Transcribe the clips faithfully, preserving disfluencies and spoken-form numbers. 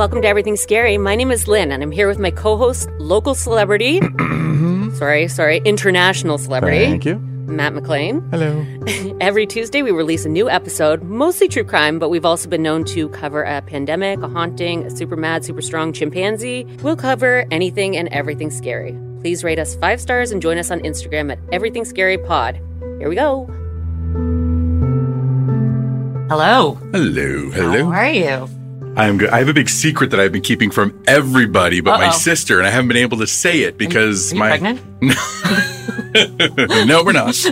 Welcome to Everything Scary. My name is Lynn, and I'm here with my co-host, local celebrity. sorry, sorry, international celebrity. Thank you. Matt McLean. Hello. Every Tuesday, we release a new episode, mostly true crime, but we've also been known to cover a pandemic, a haunting, a super mad, super strong chimpanzee. We'll cover anything and everything scary. Please rate us five stars and join us on Instagram at Everything Scary Pod. Here we go. Hello. Hello. Hello. How are you? I'm good. I have a big secret that I've been keeping from everybody but Uh-oh. my sister, and I haven't been able to say it because are you my. pregnant? No, we're not.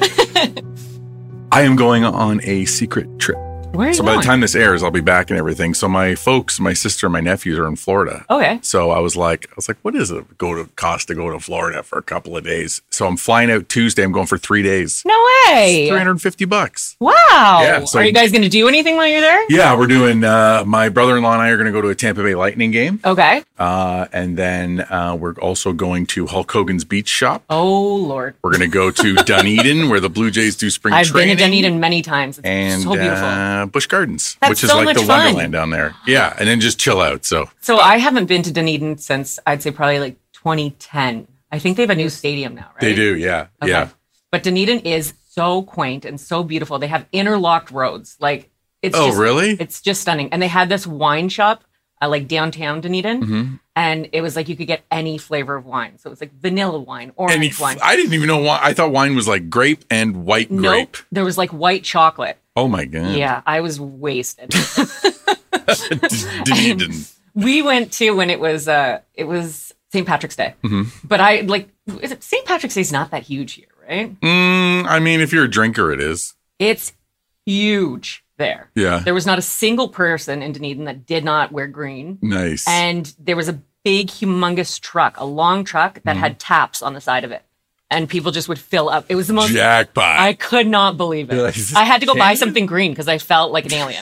I am going on a secret trip. Where are you So going? by the time this airs, I'll be back and everything. So my folks, my sister, and my nephews are in Florida. Okay. So I was like, I was like, what does it go to cost to go to Florida for a couple of days? So I'm flying out Tuesday. I'm going for three days. No way. three hundred fifty bucks. Wow. Yeah, so- are you guys going to do anything while you're there? Yeah, we're doing, uh, my brother-in-law and I are going to go to a Tampa Bay Lightning game. Okay. Uh, and then uh, we're also going to Hulk Hogan's Beach Shop. Oh, Lord. We're going to go to Dunedin, where the Blue Jays do spring I've training. been to Dunedin many times. It's And so beautiful. uh, Busch Gardens, That's which is so like much the fun. Wonderland down there. Yeah, and then just chill out. So So I haven't been to Dunedin since I'd say probably like twenty ten. I think they have a new stadium now, right? they do, yeah, Okay. yeah. But Dunedin is so quaint and so beautiful. They have interlocked roads. Like it's Oh, just, really? It's just stunning. And they had this wine shop uh, like downtown Dunedin. Mm-hmm. And it was like you could get any flavor of wine. So it was like vanilla wine, orange And he, wine. I didn't even know why. I thought wine was like grape and white Nope. grape. There was like white chocolate. Oh my god. Yeah, I was wasted. Dunedin. We went to when it was uh it was Saint Patrick's Day. Mm-hmm. But I like Saint Patrick's Day is not that huge here, right? Mm, I mean, if you're a drinker, it is. It's huge there. Yeah. There was not a single person in Dunedin that did not wear green. Nice. And there was a big, humongous truck, a long truck that Mm-hmm. had taps on the side of it. And people just would fill up. It was the most Jackpot. I could not believe it. You're like, "Is this I had to go buy Canada?" something green because I felt like an alien.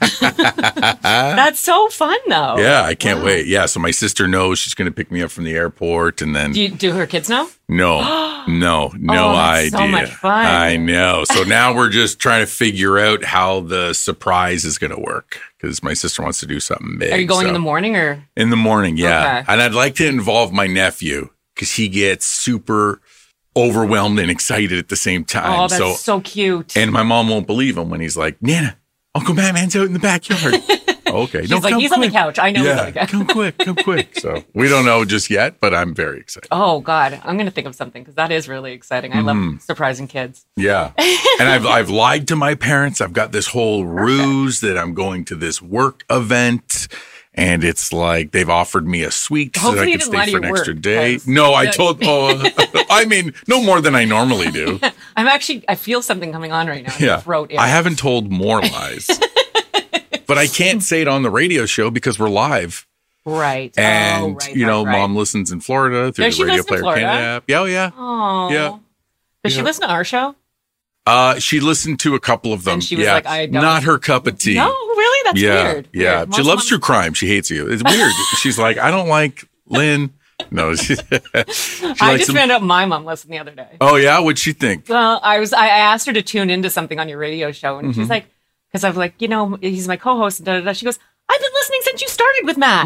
That's so fun, though. Yeah, I can't Wow. wait. Yeah, so my sister knows she's going to pick me up from the airport, and then Do, you, do her kids know? no, no, no Oh, idea. that's so much fun. I know. So now we're just trying to figure out how the surprise is going to work because my sister wants to do something big. Are you going so- in the morning or? In the morning, yeah. Okay. And I'd like to involve my nephew because he gets super overwhelmed and excited at the same time. Oh, that's so, so, cute. and my mom won't believe him when he's like, Nana, Uncle Batman's out in the backyard. Okay. She's no, like, come he's on the quick. couch. I know he's on Yeah, the couch. come quick, come quick. So we don't know just yet, but I'm very excited. Oh, God. I'm going to think of something because that is really exciting. I Mm-hmm. love surprising kids. Yeah. And I've I've lied to my parents. I've got this whole ruse that I'm going to this work event. And it's like they've offered me a suite so that Hopefully I you can didn't lie stay to for an your extra work, day. 'cause- No, I Yeah. told, oh, I mean, no more than I normally do. I'm actually, I feel something coming on right now in Yeah. my throat. I haven't told more lies. But I can't say it on the radio show because we're live. Right. And, oh, right, you know, right, right. mom listens in Florida through Does she the Radio listen in Player Canada Florida? app. Yeah, oh, yeah. Oh. Yeah. Does she Yeah. listen to our show? Uh, she listened to a couple of them. And she was yeah. like, I don't- Not her cup of tea. No, really? That's yeah, weird. Yeah. Weird. She Most loves moms- true crime. She hates you. It's weird. She's like, I don't like Lynn. No, she, she I likes just them. found out my mom listened the other day. Oh, yeah? What'd she think? Well, I was, I asked her to tune into something on your radio show, and Mm-hmm. she's like, because I was like, you know, he's my co-host, and da, da, da. She goes, I've been listening since you started with Matt.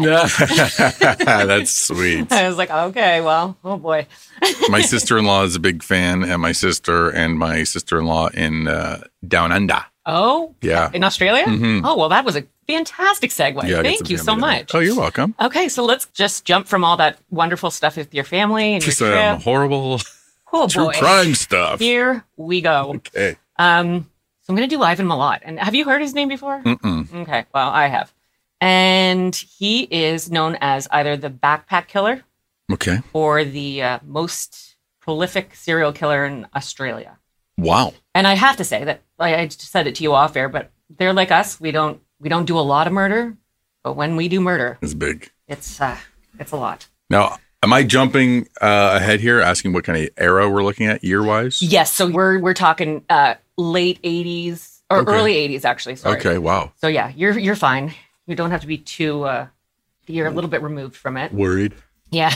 That's sweet. I was like, okay, well, oh boy. My sister-in-law is a big fan, and my sister and my sister-in-law in uh, Down Under. Oh, Yeah. in Australia? Mhm. Oh, well, that was a fantastic segue. Yeah, I get Thank some you so family there. much. Oh, you're welcome. Okay, so let's just jump from all that wonderful stuff with your family and Just your um, trip. horrible Oh true boy. crime stuff. Here we go. Okay. Um, so I'm going to do Ivan Milat. And have you heard his name before? Mm-mm. Okay, well, I have. And he is known as either the backpack killer Okay. or the uh, most prolific serial killer in Australia. Wow. And I have to say that, like, I just said it to you off air, but they're like us. We don't we don't do a lot of murder, but when we do murder, It's big. it's uh, it's a lot. Now, am I jumping uh, ahead here, asking what kind of era we're looking at year-wise? Yes, so we're we're talking uh, late eighties or Okay. early eighties, actually. Sorry. Okay. Wow. So yeah, you're you're fine. You don't have to be too. Uh, you're a little bit removed from it. Worried. Yeah.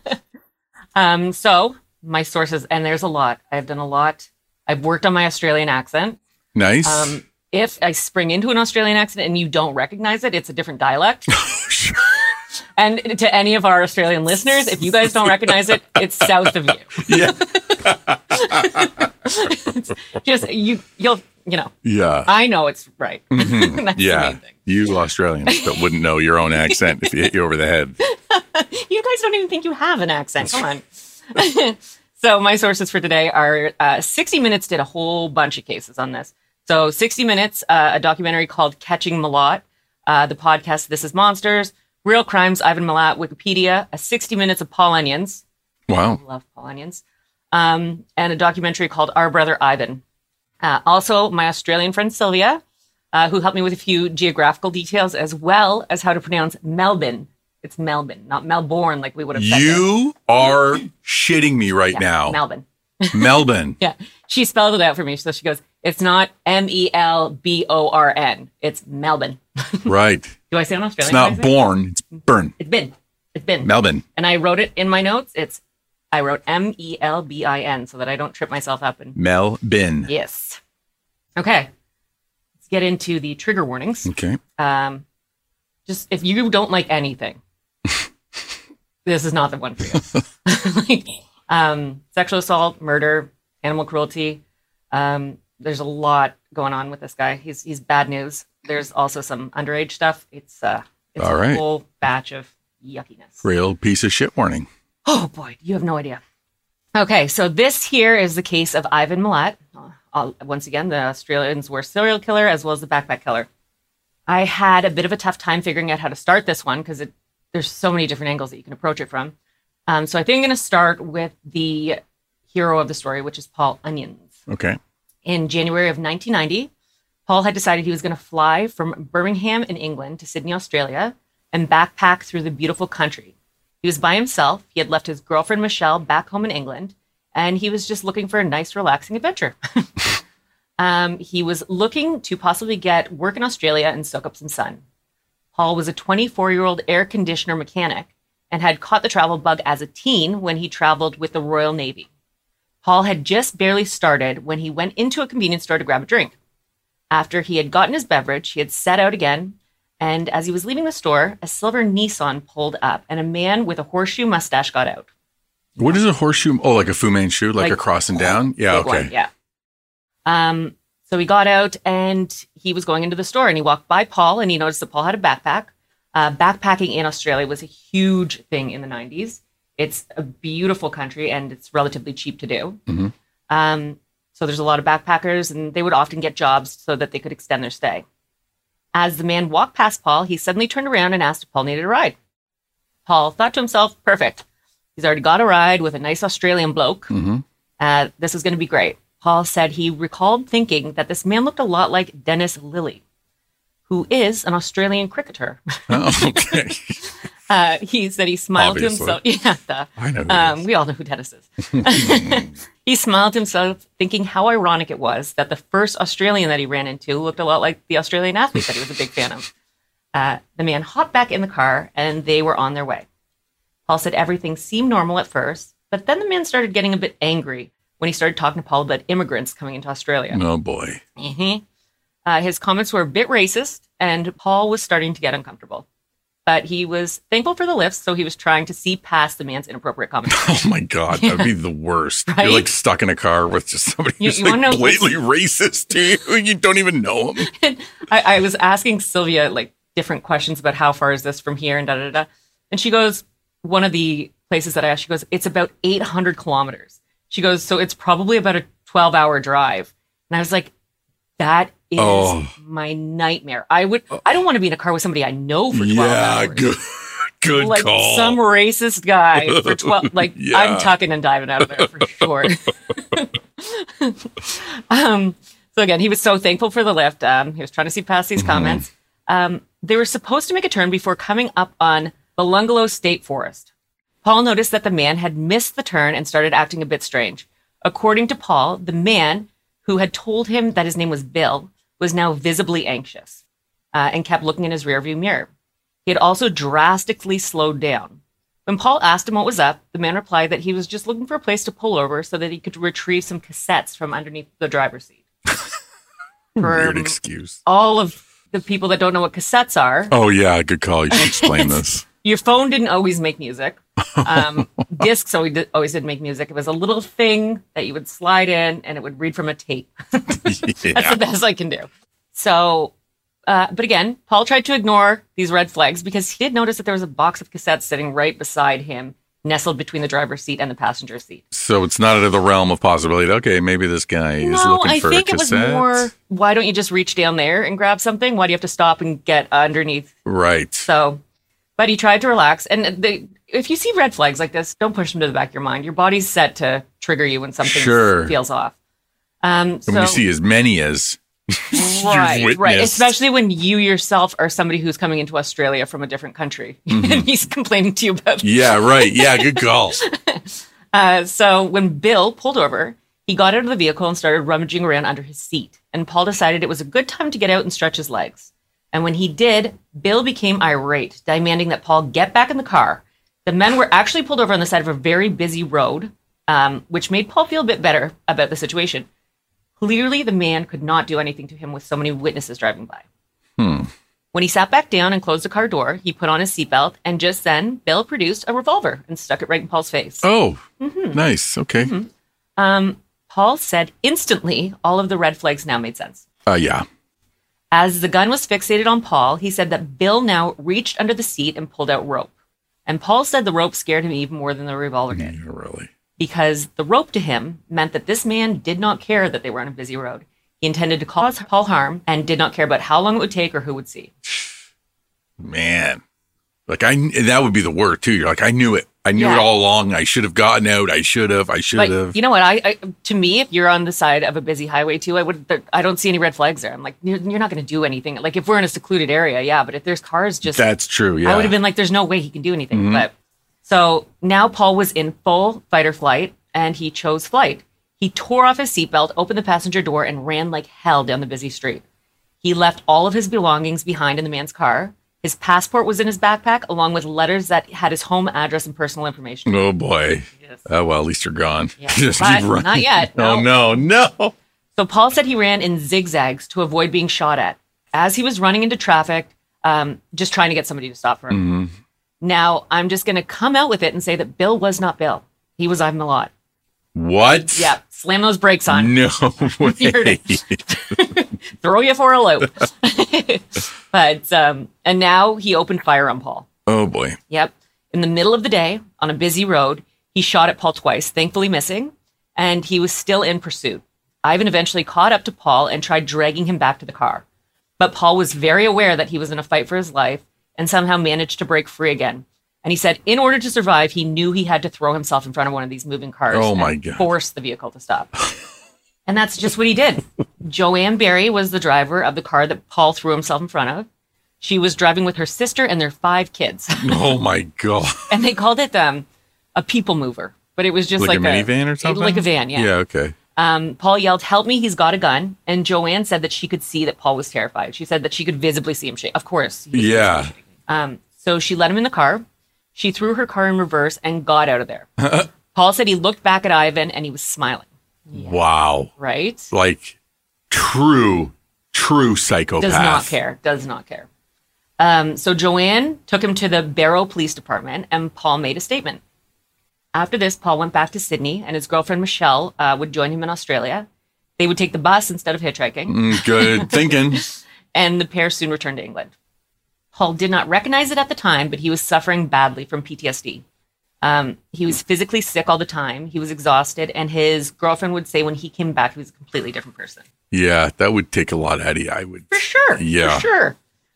um. So my sources, and there's a lot. I've done a lot. I've worked on my Australian accent. Nice. Um. If I spring into an Australian accent and you don't recognize it, it's a different dialect. And to any of our Australian listeners, if you guys don't recognize it, it's south of you. Yeah. Just you, you'll, you know. Yeah. I know it's right. Mm-hmm. That's yeah. the main thing. You Australians that wouldn't know your own accent if you hit you over the head. You guys don't even think you have an accent. Come on. So my sources for today are uh, sixty minutes did a whole bunch of cases on this. So sixty minutes, uh, a documentary called Catching Milat, uh, the podcast This Is Monsters, Real Crimes, Ivan Milat, Wikipedia, a sixty minutes of Paul Onions. Wow. I love Paul Onions. Um, and a documentary called Our Brother Ivan. Uh, also, my Australian friend Sylvia, uh, who helped me with a few geographical details as well as how to pronounce Melbourne. It's Melbourne, not Melbourne like we would have said. You are shitting me right yeah, now. Melbourne. Melbourne. Yeah. She spelled it out for me. So she goes, it's not M E L B O R N. It's Melbourne. Right. Do I say it Australian? It's not born. It's burn. It's been. It's been. Melbourne. And I wrote it in my notes. It's, I wrote M E L B I N so that I don't trip myself up. And Melbourne. Yes. Okay. Let's get into the trigger warnings. Okay. Um, just if you don't like anything, this is not the one for you. Like, um, sexual assault, murder, animal cruelty. Um, there's a lot going on with this guy. He's he's bad news. There's also some underage stuff. It's uh, it's All a right. whole batch of yuckiness. Real piece of shit warning. Oh boy, you have no idea. Okay, so this here is the case of Ivan Milat. Uh, once again, the Australians were serial killer as well as the backpack killer. I had a bit of a tough time figuring out how to start this one because there's so many different angles that you can approach it from. Um, so I think I'm going to start with the hero of the story, which is Paul Onions. Okay. In January of nineteen ninety, Paul had decided he was going to fly from Birmingham in England to Sydney, Australia, and backpack through the beautiful country. He was by himself. He had left his girlfriend, Michelle, back home in England, and he was just looking for a nice, relaxing adventure. um, he was looking to possibly get work in Australia and soak up some sun. Paul was a twenty-four-year-old air conditioner mechanic and had caught the travel bug as a teen when he traveled with the Royal Navy. Paul had just barely started when he went into a convenience store to grab a drink. After he had gotten his beverage, he had set out again, and as he was leaving the store, a silver Nissan pulled up, and a man with a horseshoe mustache got out. What is a horseshoe? Oh, like a Fu Manchu, like, like a crossing down? Yeah, okay. One, yeah. Um. So he got out, and he was going into the store, and he walked by Paul, and he noticed that Paul had a backpack. Uh, backpacking in Australia was a huge thing in the nineties. It's a beautiful country, and it's relatively cheap to do. Mm-hmm. Um, so there's a lot of backpackers, and they would often get jobs so that they could extend their stay. As the man walked past Paul, he suddenly turned around and asked if Paul needed a ride. Paul thought to himself, perfect. He's already got a ride with a nice Australian bloke. Mm-hmm. Uh, this is going to be great. Paul said he recalled thinking that this man looked a lot like Dennis Lilly, who is an Australian cricketer. Oh, okay. uh, he said he smiled Obviously. to himself. Yeah, the, I know who um, it is. we all know who Dennis is. He smiled to himself, thinking how ironic it was that the first Australian that he ran into looked a lot like the Australian athlete that he was a big fan of. Uh, the man hopped back in the car, and they were on their way. Paul said everything seemed normal at first, but then the man started getting a bit angry when he started talking to Paul about immigrants coming into Australia. Oh, boy. Mm-hmm. Uh, his comments were a bit racist, and Paul was starting to get uncomfortable. But he was thankful for the lifts, so he was trying to see past the man's inappropriate comments. Oh, my God. That would be the worst. Right? You're like stuck in a car with just somebody You- who's you like wanna know- blatantly racist to you. You don't even know him. I, I was asking Sylvia like different questions about how far is this from here and da da da. And she goes, one of the places that I asked, she goes, it's about eight hundred kilometers. She goes, so it's probably about a twelve hour drive. And I was like, that is Oh. my nightmare. I would, I don't want to be in a car with somebody I know for twelve Yeah, hours. good, good Like call. some racist guy for twelve, like Yeah. I'm tucking and diving out of there for sure. um, so again, he was so thankful for the lift. Um, he was trying to see past these Mm-hmm. comments. Um, they were supposed to make a turn before coming up on Belungalo State Forest. Paul noticed that the man had missed the turn and started acting a bit strange. According to Paul, the man who had told him that his name was Bill was now visibly anxious uh, and kept looking in his rearview mirror. He had also drastically slowed down. When Paul asked him what was up, the man replied that he was just looking for a place to pull over so that he could retrieve some cassettes from underneath the driver's seat. Weird For excuse. all of the people that don't know what cassettes are, Oh, yeah, good call. You should explain this. Your phone didn't always make music. Um, discs always did, always did make music. It was a little thing that you would slide in and it would read from a tape. That's Yeah. the best I can do. So, uh, but again, Paul tried to ignore these red flags because he did notice that there was a box of cassettes sitting right beside him, nestled between the driver's seat and the passenger seat. So it's not out of the realm of possibility. Okay, maybe this guy is No, looking I for think a it was cassette. more, why don't you just reach down there and grab something? Why do you have to stop and get underneath? Right. So, but he tried to relax. And the, if you see red flags like this, don't push them to the back of your mind. Your body's set to trigger you when something Sure. feels off. Um, so, When you see as many as right, you've right. witnessed. Especially when you yourself are somebody who's coming into Australia from a different country Mm-hmm. and he's complaining to you about Yeah, right. Yeah, good call. Uh, so when Bill pulled over, he got out of the vehicle and started rummaging around under his seat. And Paul decided it was a good time to get out and stretch his legs. And when he did, Bill became irate, demanding that Paul get back in the car. The men were actually pulled over on the side of a very busy road, um, which made Paul feel a bit better about the situation. Clearly, the man could not do anything to him with so many witnesses driving by. Hmm. When he sat back down and closed the car door, he put on his seatbelt, and just then, Bill produced a revolver and stuck it right in Paul's face. Oh, Mm-hmm. nice. Okay. Um, Paul said instantly all of the red flags now made sense. Uh, yeah. As the gun was fixated on Paul, he said that Bill now reached under the seat and pulled out rope. And Paul said the rope scared him even more than the revolver did. Yeah, really. Because the rope to him meant that this man did not care that they were on a busy road. He intended to cause Paul harm and did not care about how long it would take or who would see. Man. Like, I, that would be the word, too. You're like, I knew it. I knew Yeah. it all along. I should have gotten out. I should have. I should But have. you know what? I, I to me, if you're on the side of a busy highway too, I would. There, I don't see any red flags there. I'm like, you're, you're not going to do anything. Like if we're in a secluded area, yeah. But if there's cars, just That's true. Yeah. I would have been like, there's no way he can do anything. Mm-hmm. But so now Paul was in full fight or flight, and he chose flight. He tore off his seatbelt, opened the passenger door, and ran like hell down the busy street. He left all of his belongings behind in the man's car. His passport was in his backpack, along with letters that had his home address and personal information. Oh, boy. Yes. Oh, well, at least you're gone. Yeah. Just But keep running. not yet. Oh, no, no. So Paul said he ran in zigzags to avoid being shot at as he was running into traffic, um, just trying to get somebody to stop for him. Mm-hmm. Now, I'm just going to come out with it and say that Bill was not Bill. He was Ivan Milat. What? Yeah, slam those brakes on. No way. You're- Throw you for a loop. But, um, and now he opened fire on Paul. Oh, boy. Yep. In the middle of the day on a busy road, he shot at Paul twice, thankfully missing, and he was still in pursuit. Ivan eventually caught up to Paul and tried dragging him back to the car. But Paul was very aware that he was in a fight for his life and somehow managed to break free again. And he said in order to survive, he knew he had to throw himself in front of one of these moving cars Oh, my and God. force the vehicle to stop. And that's just what he did. Joanne Barry was the driver of the car that Paul threw himself in front of. She was driving with her sister and their five kids. Oh, my God. And they called it um, a people mover. But it was just Like, like, a minivan or something? Like a van, yeah. Yeah, okay. Um, Paul yelled, "Help me, he's got a gun." And Joanne said that she could see that Paul was terrified. She said that she could visibly see him shake. Of course. he was Yeah. visibly shaking. Um, so she let him in the car. She threw her car in reverse and got out of there. Paul said he looked back at Ivan and he was smiling. Wow. Right? Like, true, true psychopath. Does not care. Does not care. Um, so Joanne took him to the Barrow Police Department and Paul made a statement. After this, Paul went back to Sydney and his girlfriend Michelle uh, would join him in Australia. They would take the bus instead of hitchhiking. Mm, good thinking. And the pair soon returned to England. Paul did not recognize it at the time, but he was suffering badly from P T S D. Um, he was physically sick all the time. He was exhausted, and his girlfriend would say when he came back, he was a completely different person. Yeah, that would take a lot out of you, I would. For sure. Yeah. For sure.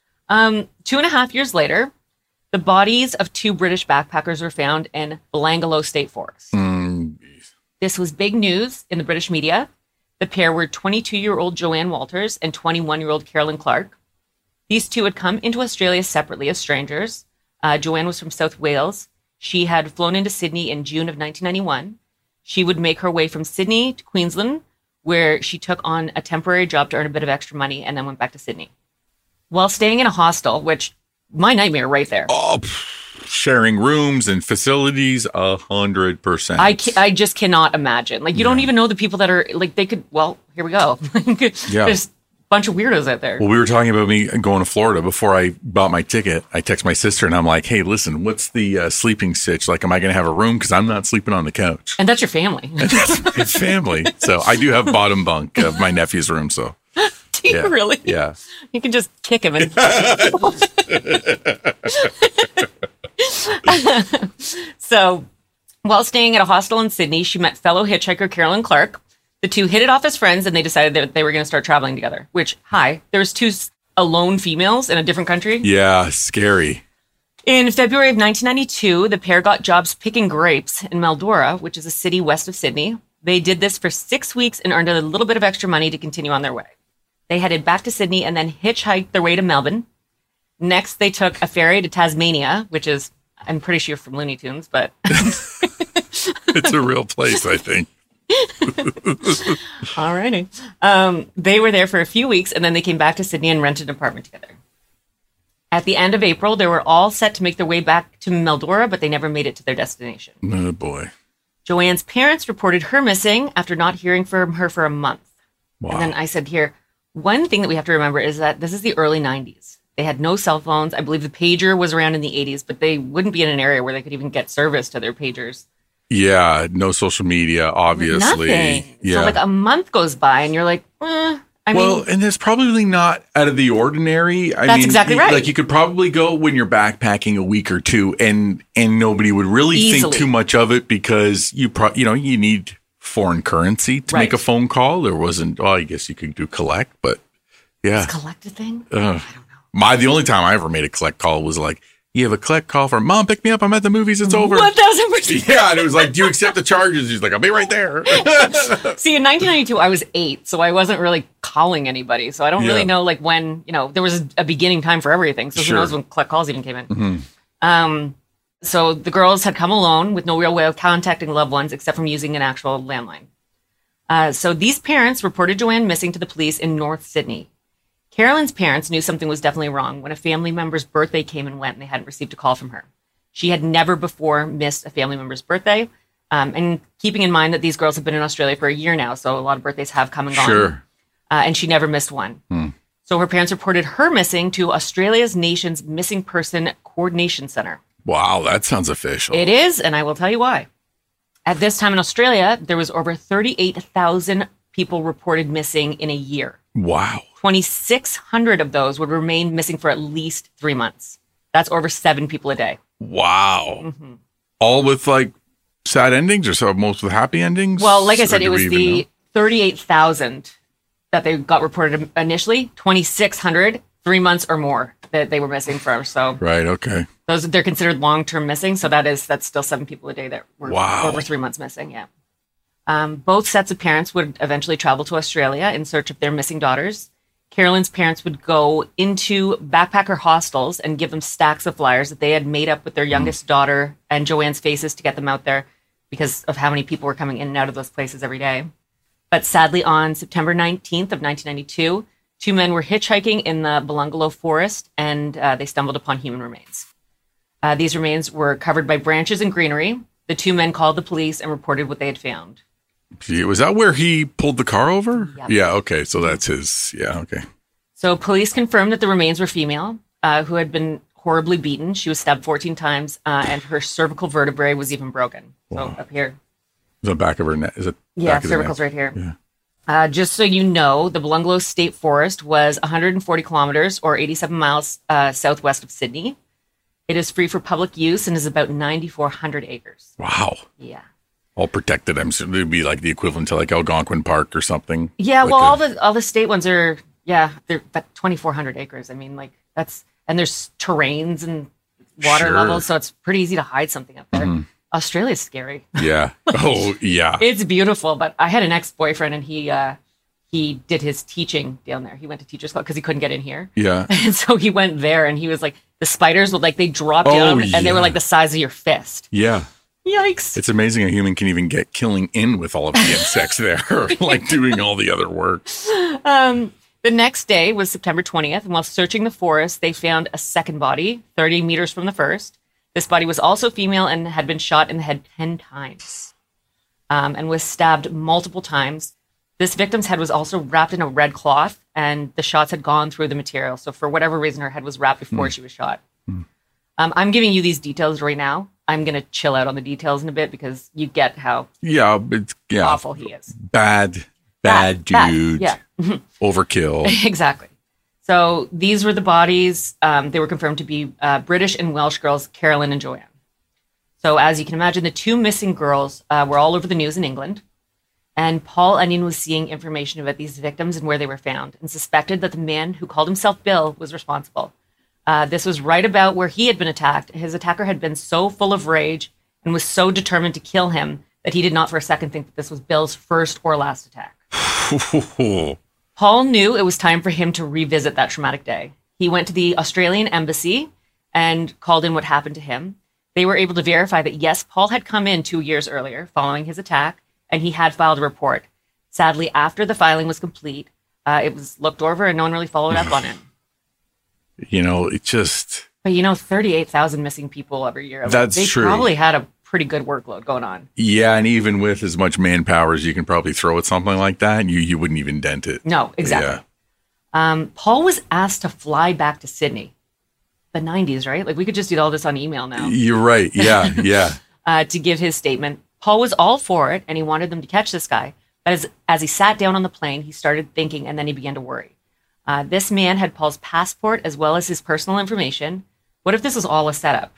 Um, two and a half years later, the bodies of two British backpackers were found in Belangolo State Forest. Mm, This was big news in the British media. The pair were twenty-two-year-old Joanne Walters and twenty-one-year-old Carolyn Clark. These two had come into Australia separately as strangers. Uh, Joanne was from South Wales. She had flown into Sydney in June of nineteen ninety-one. She would make her way from Sydney to Queensland, where she took on a temporary job to earn a bit of extra money and then went back to Sydney. While staying in a hostel, which, my nightmare right there. oh, pff, sharing rooms and facilities, a hundred percent. I, ca- I just cannot imagine. Like, you don't even know the people that are, like, they could, well, here we go. Yeah. There's bunch of weirdos out there. Well, we were talking about me going to Florida before I bought my ticket. I text my sister and I'm like, hey, listen, what's the uh, sleeping stitch? Like, am I going to have a room? Because I'm not sleeping on the couch. And that's your family. It's family. So I do have bottom bunk of my nephew's room. So do you yeah. really? Yeah. You can just kick him. And So while staying at a hostel in Sydney, she met fellow hitchhiker Carolyn Clark. The two hit it off as friends, and they decided that they were going to start traveling together. Which, hi, there was two alone females in a different country. Yeah, scary. In February of nineteen ninety-two, the pair got jobs picking grapes in Mildura, which is a city west of Sydney. They did this for six weeks and earned a little bit of extra money to continue on their way. They headed back to Sydney and then hitchhiked their way to Melbourne. Next, they took a ferry to Tasmania, which is, I'm pretty sure from Looney Tunes, but... It's a real place, I think. Alrighty. Um, they were there for a few weeks, and then they came back to Sydney and rented an apartment together. At the end of April, they were all set to make their way back to Mildura, but they never made it to their destination. Oh, boy. Joanne's parents reported her missing after not hearing from her for a month. Wow. And then I said here, one thing that we have to remember is that this is the early nineties. They had no cell phones. I believe the pager was around in the eighties, but they wouldn't be in an area where they could even get service to their pagers. Yeah, no social media, obviously. Nothing. Yeah. So like a month goes by and you're like, eh. I well, mean, and it's probably not out of the ordinary. I That's mean, exactly you- right. Like you could probably go when you're backpacking a week or two, and and nobody would really Easily. think too much of it because you pro- you know you need foreign currency to Right. make a phone call. There wasn't. Well, I guess you could do collect, but yeah. it's a collective thing. Ugh. I don't know. My the only time I ever made a collect call was like, you have a collect call for Mom, pick me up. I'm at the movies. It's over. One thousand percent. Yeah, and it was like, do you accept the charges? He's like, I'll be right there. See, in nineteen ninety-two, I was eight, so I wasn't really calling anybody. So I don't Yeah. really know like when, you know, there was a, a beginning time for everything. So Sure. who knows when collect calls even came in. Mhm. Um, so the girls had come alone with no real way of contacting loved ones except from using an actual landline. Uh, so these parents reported Joanne missing to the police in North Sydney. Carolyn's parents knew something was definitely wrong when a family member's birthday came and went and they hadn't received a call from her. She had never before missed a family member's birthday. Um, and keeping in mind that these girls have been in Australia for a year now, so a lot of birthdays have come and gone. Sure. Uh, and she never missed one. Hmm. So her parents reported her missing to Australia's nation's Missing Person Coordination Center. Wow, that sounds official. It is, and I will tell you why. At this time in Australia, there was over thirty-eight thousand people reported missing in a year. Wow. twenty-six hundred of those would remain missing for at least three months. That's over seven people a day. Wow. Mm-hmm. All with like sad endings or so most with happy endings? Well, like I Or said, do it we was even the know? thirty-eight thousand that they got reported initially, twenty-six hundred, three months or more that they were missing for. So Right, okay. those they're considered long-term missing. So that is that's still seven people a day that were Wow. over three months missing. Yeah. Um, both sets of parents would eventually travel to Australia in search of their missing daughters. Carolyn's parents would go into backpacker hostels and give them stacks of flyers that they had made up with their youngest daughter and Joanne's faces to get them out there because of how many people were coming in and out of those places every day. But sadly, on September nineteenth of nineteen ninety-two, two men were hitchhiking in the Belungalo forest and uh, they stumbled upon human remains. Uh, these remains were covered by branches and greenery. The two men called the police and reported what they had found. Gee, was that where he pulled the car over? Yep. Yeah, okay. So that's his. Yeah, okay. So police confirmed that the remains were female, uh, who had been horribly beaten. She was stabbed fourteen times, uh, and her cervical vertebrae was even broken. So Wow. up here. The back of her neck. Is it? Yeah, back of the cervical's neck? right here. Yeah. Uh, just so you know, the Belungalo State Forest was one hundred forty kilometers or eighty-seven miles uh, southwest of Sydney. It is free for public use and is about nine thousand four hundred acres. Wow. Yeah. All protected. I'm sure it'd be like the equivalent to like Algonquin Park or something. Yeah, Like well, a- all the all the state ones are, yeah, they're about twenty-four hundred acres. I mean, like that's, and there's terrains and water Sure. levels, so it's pretty easy to hide something up there. Australia's scary. Yeah. Oh, yeah. It's beautiful, but I had an ex-boyfriend and he uh, he did his teaching down there. He went to teacher's club because he couldn't get in here. Yeah. And so he went there and he was like, the spiders would like, they dropped Oh, down and they yeah. were like the size of your fist. Yeah. Yikes. It's amazing a human can even get killing in with all of the insects there, like doing all the other work. Um, the next day was September twentieth, and while searching the forest, they found a second body, thirty meters from the first. This body was also female and had been shot in the head ten times um, and was stabbed multiple times. This victim's head was also wrapped in a red cloth, and the shots had gone through the material. So for whatever reason, her head was wrapped before mm. she was shot. Mm. Um, I'm giving you these details right now. I'm going to chill out on the details in a bit because you get how yeah, it's, yeah. awful he is. Bad, bad, bad dude. Bad. Yeah. Overkill. Exactly. So these were the bodies. Um, they were confirmed to be uh, British and Welsh girls, Carolyn and Joanne. So as you can imagine, the two missing girls uh, were all over the news in England. And Paul Onion was seeing information about these victims and where they were found and suspected that the man who called himself Bill was responsible. Uh, this was right about where he had been attacked. His attacker had been so full of rage and was so determined to kill him that he did not for a second think that this was Bill's first or last attack. Paul knew it was time for him to revisit that traumatic day. He went to the Australian embassy and called in what happened to him. They were able to verify that, yes, Paul had come in two years earlier following his attack, and he had filed a report. Sadly, after the filing was complete, uh, it was looked over and no one really followed up on it. You know, it just... But, you know, thirty-eight thousand missing people every year. That's they true. They probably had a pretty good workload going on. Yeah, and even with as much manpower as you can probably throw at something like that, you, you wouldn't even dent it. No, exactly. Yeah. Um, Paul was asked to fly back to Sydney. The nineties, right? Like, we could just do all this on email now. You're right. Yeah, yeah. uh, to give his statement. Paul was all for it, and he wanted them to catch this guy. But as, as he sat down on the plane, he started thinking, and then he began to worry. Uh, this man had Paul's passport as well as his personal information. What if this was all a setup?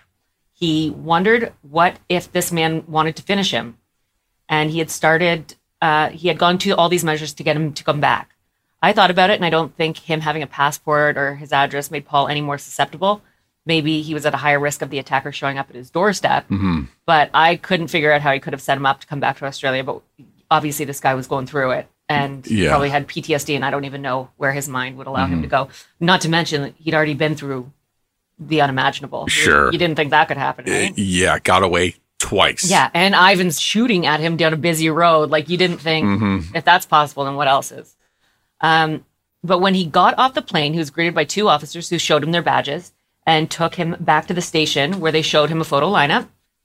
He wondered what if this man wanted to finish him. And he had started, uh, he had gone to all these measures to get him to come back. I thought about it, and I don't think him having a passport or his address made Paul any more susceptible. Maybe he was at a higher risk of the attacker showing up at his doorstep. Mm-hmm. But I couldn't figure out how he could have set him up to come back to Australia. But obviously this guy was going through it and yeah. probably had P T S D, and I don't even know where his mind would allow mm-hmm. him to go. Not to mention that he'd already been through the unimaginable. Sure. You, you didn't think that could happen, right? Uh, yeah, got away twice. Yeah, and Ivan's shooting at him down a busy road. Like, you didn't think, mm-hmm. if that's possible, then what else is? Um, but when he got off the plane, he was greeted by two officers who showed him their badges and took him back to the station, where they showed him a photo lineup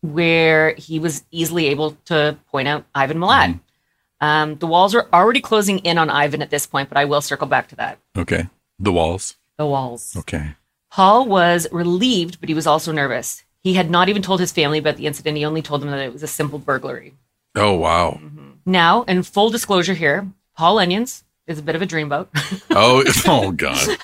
where he was easily able to point out Ivan Milat. Mm-hmm. Um, the walls are already closing in on Ivan at this point, but I will circle back to that. Okay. The walls. The walls. Okay. Paul was relieved, but he was also nervous. He had not even told his family about the incident. He only told them that it was a simple burglary. Oh, wow. Mm-hmm. Now, in full disclosure here, Paul Onions is a bit of a dreamboat. oh, oh, God.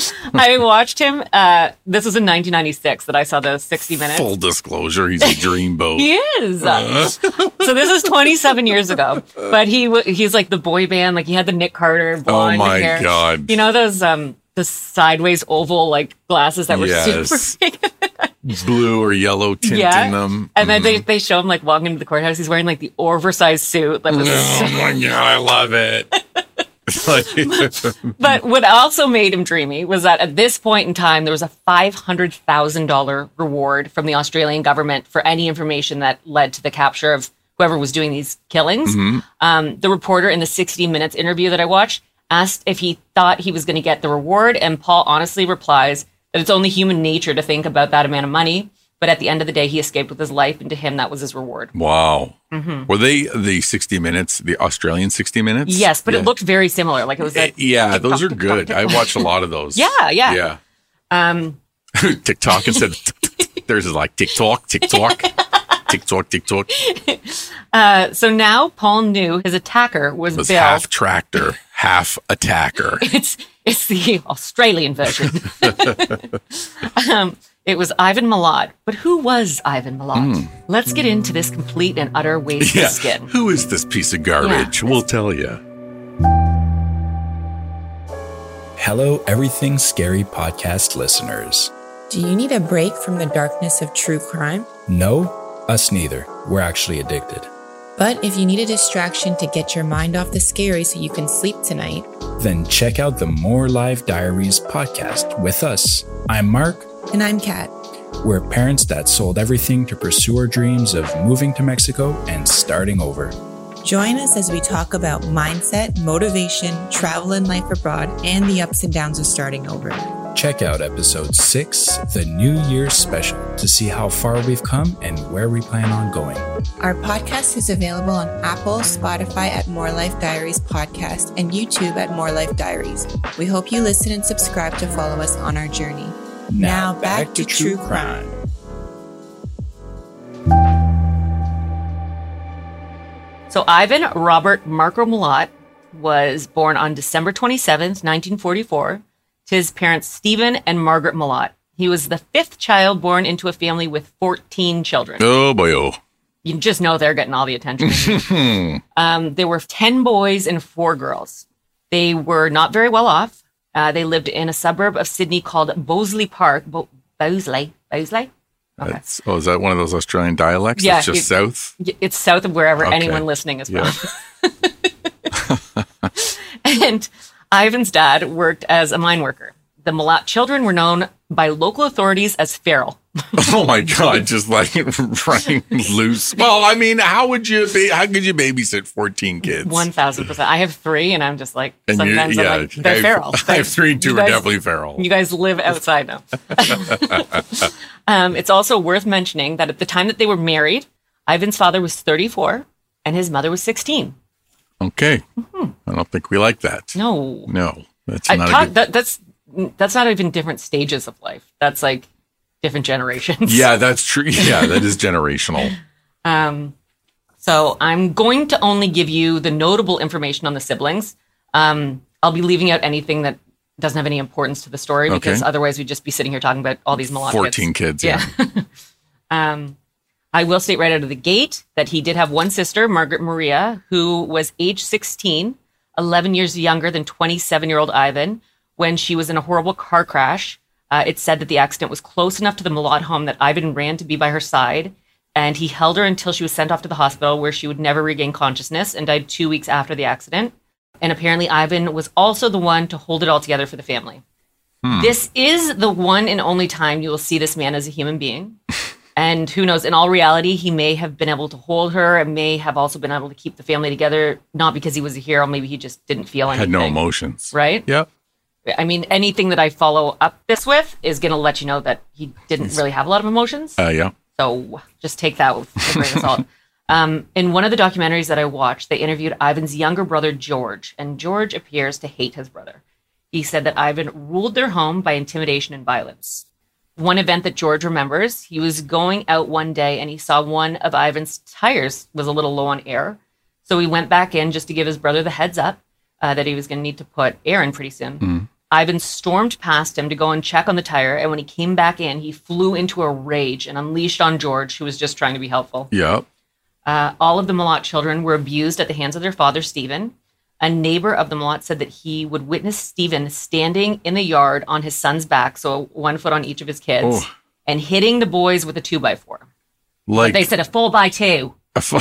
I watched him. Uh, this was in nineteen ninety-six that I saw the sixty minutes. Full disclosure, he's a dreamboat. He is. Uh. So this is twenty-seven years ago. But he w- he's like the boy band. Like, he had the Nick Carter blonde hair. Oh, my hair. God. You know those um the sideways oval like glasses that were yes. super big? Blue or yellow tint yeah. in them. And then mm. they, they show him like walking into the courthouse. He's wearing like the oversized suit. That was oh, so- my God, I love it. But what also made him dreamy was that at this point in time, there was a five hundred thousand dollars reward from the Australian government for any information that led to the capture of whoever was doing these killings. Mm-hmm. Um, the reporter in the sixty minutes interview that I watched asked if he thought he was going to get the reward, and Paul honestly replies that it's only human nature to think about that amount of money. But at the end of the day, he escaped with his life, and to him, that was his reward. Wow. Mm-hmm. Were they the sixty minutes, the Australian sixty minutes? Yes, but yeah. it looked very similar. Like, it was like, yeah, TikTok, those are TikTok, good. TikTok. I watched a lot of those. yeah, yeah. Yeah. Um, TikTok instead of theirs is like TikTok, TikTok, TikTok, TikTok. Uh, so now Paul knew his attacker was, was Bill. half tractor, half attacker. It's it's the Australian version. um, it was Ivan Milat. But who was Ivan Milat? Mm. Let's get into this complete and utter waste yeah. of skin. Who is this piece of garbage? Yeah. We'll tell you. Hello, Everything Scary podcast listeners. Do you need a break from the darkness of true crime? No, us neither. We're actually addicted. But if you need a distraction to get your mind off the scary so you can sleep tonight, then check out the More Live Diaries podcast with us. I'm Mark. And I'm Kat. We're parents that sold everything to pursue our dreams of moving to Mexico and starting over. Join us as we talk about mindset, motivation, travel and life abroad, and the ups and downs of starting over. Check out episode six, the New Year's special, to see how far we've come and where we plan on going. Our podcast is available on Apple, Spotify at More Life Diaries Podcast, and YouTube at More Life Diaries. We hope you listen and subscribe to follow us on our journey. Now, now back, back to, to True Crime. crime. So Ivan Robert Marco Milat was born on December twenty-seventh, nineteen forty-four, to his parents Stephen and Margaret Milat. He was the fifth child born into a family with fourteen children. Oh, boy, oh. You just know they're getting all the attention. um, there were ten boys and four girls. They were not very well off. Uh, they lived in a suburb of Sydney called Bosley Park. Bo- Bosley? Bosley? Okay. That's, oh, is that one of those Australian dialects? Yeah. It's just it, south? It's south of wherever okay. anyone listening is from. Yeah. And Ivan's dad worked as a mine worker. The Milat children were known by local authorities as feral. Oh my God, just like running loose. Well, I mean, how would you be, how could you babysit fourteen kids? one thousand percent. I have three and I'm just like, and sometimes yeah, I'm like, they're I have, feral. I have three and two guys, are definitely feral. You guys live outside now. um, it's also worth mentioning that at the time that they were married, Ivan's father was thirty-four and his mother was sixteen. Okay. Mm-hmm. I don't think we like that. No. No. That's I not talk, a good... that, that's that's not even different stages of life. That's like different generations. Yeah, that's true. Yeah, that is generational. Um, so I'm going to only give you the notable information on the siblings. Um, I'll be leaving out anything that doesn't have any importance to the story because okay. otherwise we'd just be sitting here talking about all these Milat fourteen kids. kids. Yeah. um, I will state right out of the gate that he did have one sister, Margaret Maria, who was age sixteen, eleven years younger than twenty-seven-year-old Ivan, when she was in a horrible car crash. Uh, it's said that the accident was close enough to the Milat home that Ivan ran to be by her side, and he held her until she was sent off to the hospital where she would never regain consciousness and died two weeks after the accident. And apparently Ivan was also the one to hold it all together for the family. Hmm. This is the one and only time you will see this man as a human being. And who knows, in all reality, he may have been able to hold her and may have also been able to keep the family together, not because he was a hero, maybe he just didn't feel anything. Had no emotions. Right? Yep. I mean, anything that I follow up this with is going to let you know that he didn't really have a lot of emotions. Uh, yeah. So just take that with a grain of salt. Um, in one of the documentaries that I watched, they interviewed Ivan's younger brother, George, and George appears to hate his brother. He said that Ivan ruled their home by intimidation and violence. One event that George remembers, he was going out one day and he saw one of Ivan's tires was a little low on air. So he went back in just to give his brother the heads up uh, that he was going to need to put air in pretty soon. Mm. Ivan stormed past him to go and check on the tire. And when he came back in, he flew into a rage and unleashed on George, who was just trying to be helpful. Yeah. Uh, all of the Milat children were abused at the hands of their father, Stephen. A neighbor of the Milat said that he would witness Stephen standing in the yard on his son's back, so one foot on each of his kids, oh. and hitting the boys with a two by four. Like they said, a full by two.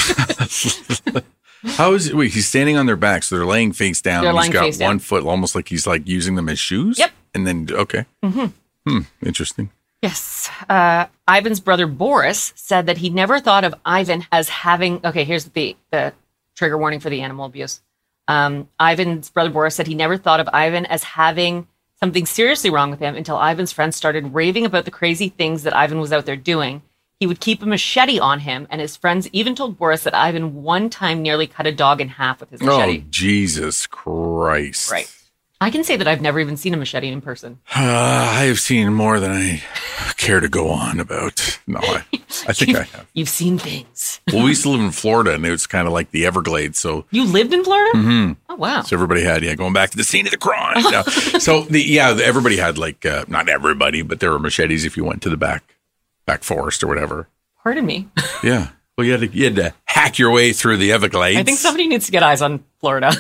How is it? Wait, he's standing on their back, so they're laying face down. They're and he's laying got one down. foot, almost like he's like using them as shoes. Yep. And then okay. Mm-hmm. Hmm. Interesting. Yes. Uh, Ivan's brother Boris said that he never thought of Ivan as having. Okay, here's the the trigger warning for the animal abuse. Um, Ivan's brother Boris said he never thought of Ivan as having something seriously wrong with him until Ivan's friends started raving about the crazy things that Ivan was out there doing. He would keep a machete on him, and his friends even told Boris that Ivan one time nearly cut a dog in half with his machete. Oh, Jesus Christ. Right. I can say that I've never even seen a machete in person. Uh, I have seen more than I care to go on about. No, I, I think I have. You've seen things. Well, we used to live in Florida, and it was kind of like the Everglades. So you lived in Florida? Mm-hmm. Oh, wow. So everybody had, yeah, going back to the scene of the crime. No. So, the yeah, the, everybody had like, uh, not everybody, but there were machetes if you went to the back, back forest or whatever. Pardon me. Yeah. Well, you had to, you had to hack your way through the Everglades. I think somebody needs to get eyes on Florida.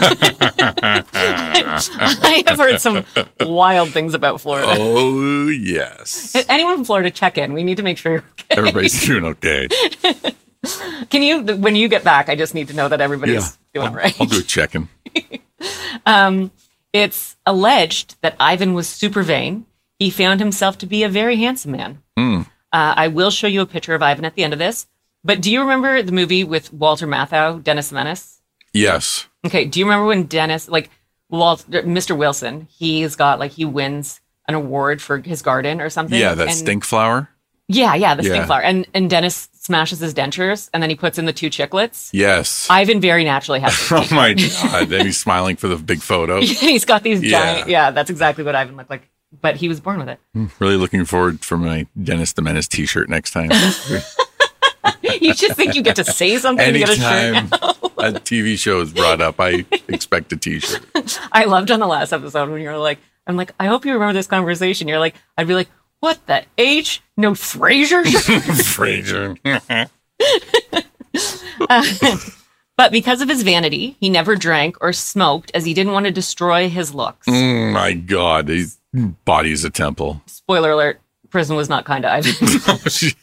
I have heard some wild things about Florida. Oh, yes. Anyone from Florida, check in. We need to make sure you're okay. Everybody's doing okay. Can you, when you get back, I just need to know that everybody's yeah, doing I'll, all right. I'll do a check-in. um, it's alleged that Ivan was super vain. He found himself to be a very handsome man. Mm. Uh, I will show you a picture of Ivan at the end of this. But do you remember the movie with Walter Matthau, Dennis the Menace? Yes. Okay. Do you remember when Dennis, like Walt, Mister Wilson, he's got like, he wins an award for his garden or something. Yeah, that and, stink flower. Yeah, yeah, the Yeah. stink flower. And and Dennis smashes his dentures, and then he puts in the two chiclets. Yes. Ivan very naturally has Oh these my God. And he's smiling for the big photo. He's got these Yeah. giant, yeah, that's exactly what Ivan looked like. But he was born with it. Really looking forward for my Dennis the Menace t-shirt next time. You just think you get to say something and you get a shirt. Anytime a T V show is brought up, I expect a t-shirt. I loved on the last episode when you were like, I'm like, I hope you remember this conversation. You're like, I'd be like, what the H? No Frasier? Fraser. uh, but because of his vanity, he never drank or smoked as he didn't want to destroy his looks. Mm, my God. His body's a temple. Spoiler alert, prison was not kind to Ivan. Oh, shit.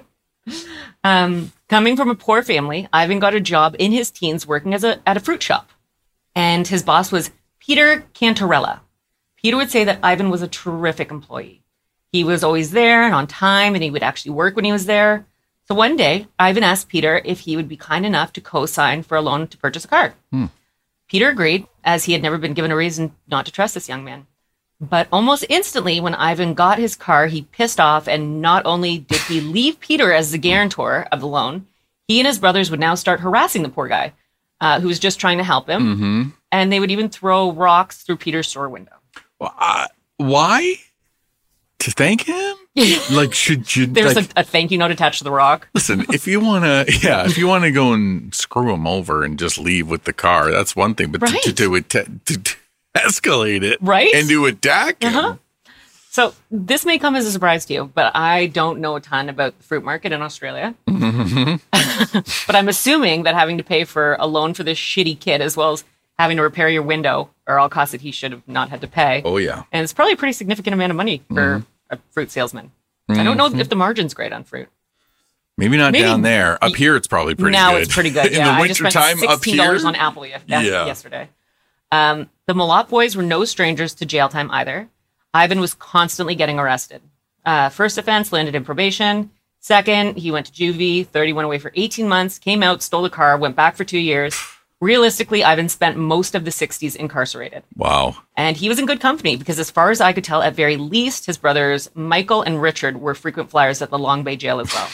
Um, coming from a poor family, Ivan got a job in his teens working as a at a fruit shop. And his boss was Peter Cantarella. Peter would say that Ivan was a terrific employee. He was always there and on time, and he would actually work when he was there. So one day, Ivan asked Peter if he would be kind enough to co-sign for a loan to purchase a car. Hmm. Peter agreed, as he had never been given a reason not to trust this young man. But almost instantly, when Ivan got his car, he pissed off, and not only did he leave Peter as the guarantor of the loan, he and his brothers would now start harassing the poor guy, uh, who was just trying to help him. Mm-hmm. And they would even throw rocks through Peter's store window. Well, uh, why? To thank him? Like, should you? There's like, a, a thank you note attached to the rock. Listen, if you want to, yeah, if you want to go and screw him over and just leave with the car, that's one thing. But Right. to, to, to, to, to escalate it, Right? and to attack him. Uh-huh. So this may come as a surprise to you, but I don't know a ton about the fruit market in Australia. Mm-hmm. But I'm assuming that having to pay for a loan for this shitty kid, as well as having to repair your window, are all costs that he should have not had to pay. Oh, yeah. And it's probably a pretty significant amount of money for Mm-hmm. a fruit salesman. I don't know if the margin's great on fruit. Maybe not Maybe- down there. Up here, it's probably pretty now good. it's pretty good. In Yeah, the I just spent wintertime up sixteen dollars here. on apple ye- Yeah. yesterday. Um, the Malott boys were no strangers to jail time either. Ivan was constantly getting arrested. Uh, first offense landed in probation. Second, he went to juvie. Third, he went away for eighteen months, came out, stole a car, went back for two years. Realistically, Ivan spent most of the sixties incarcerated. Wow. And he was in good company because, as far as I could tell, at very least, his brothers Michael and Richard were frequent flyers at the Long Bay jail as well.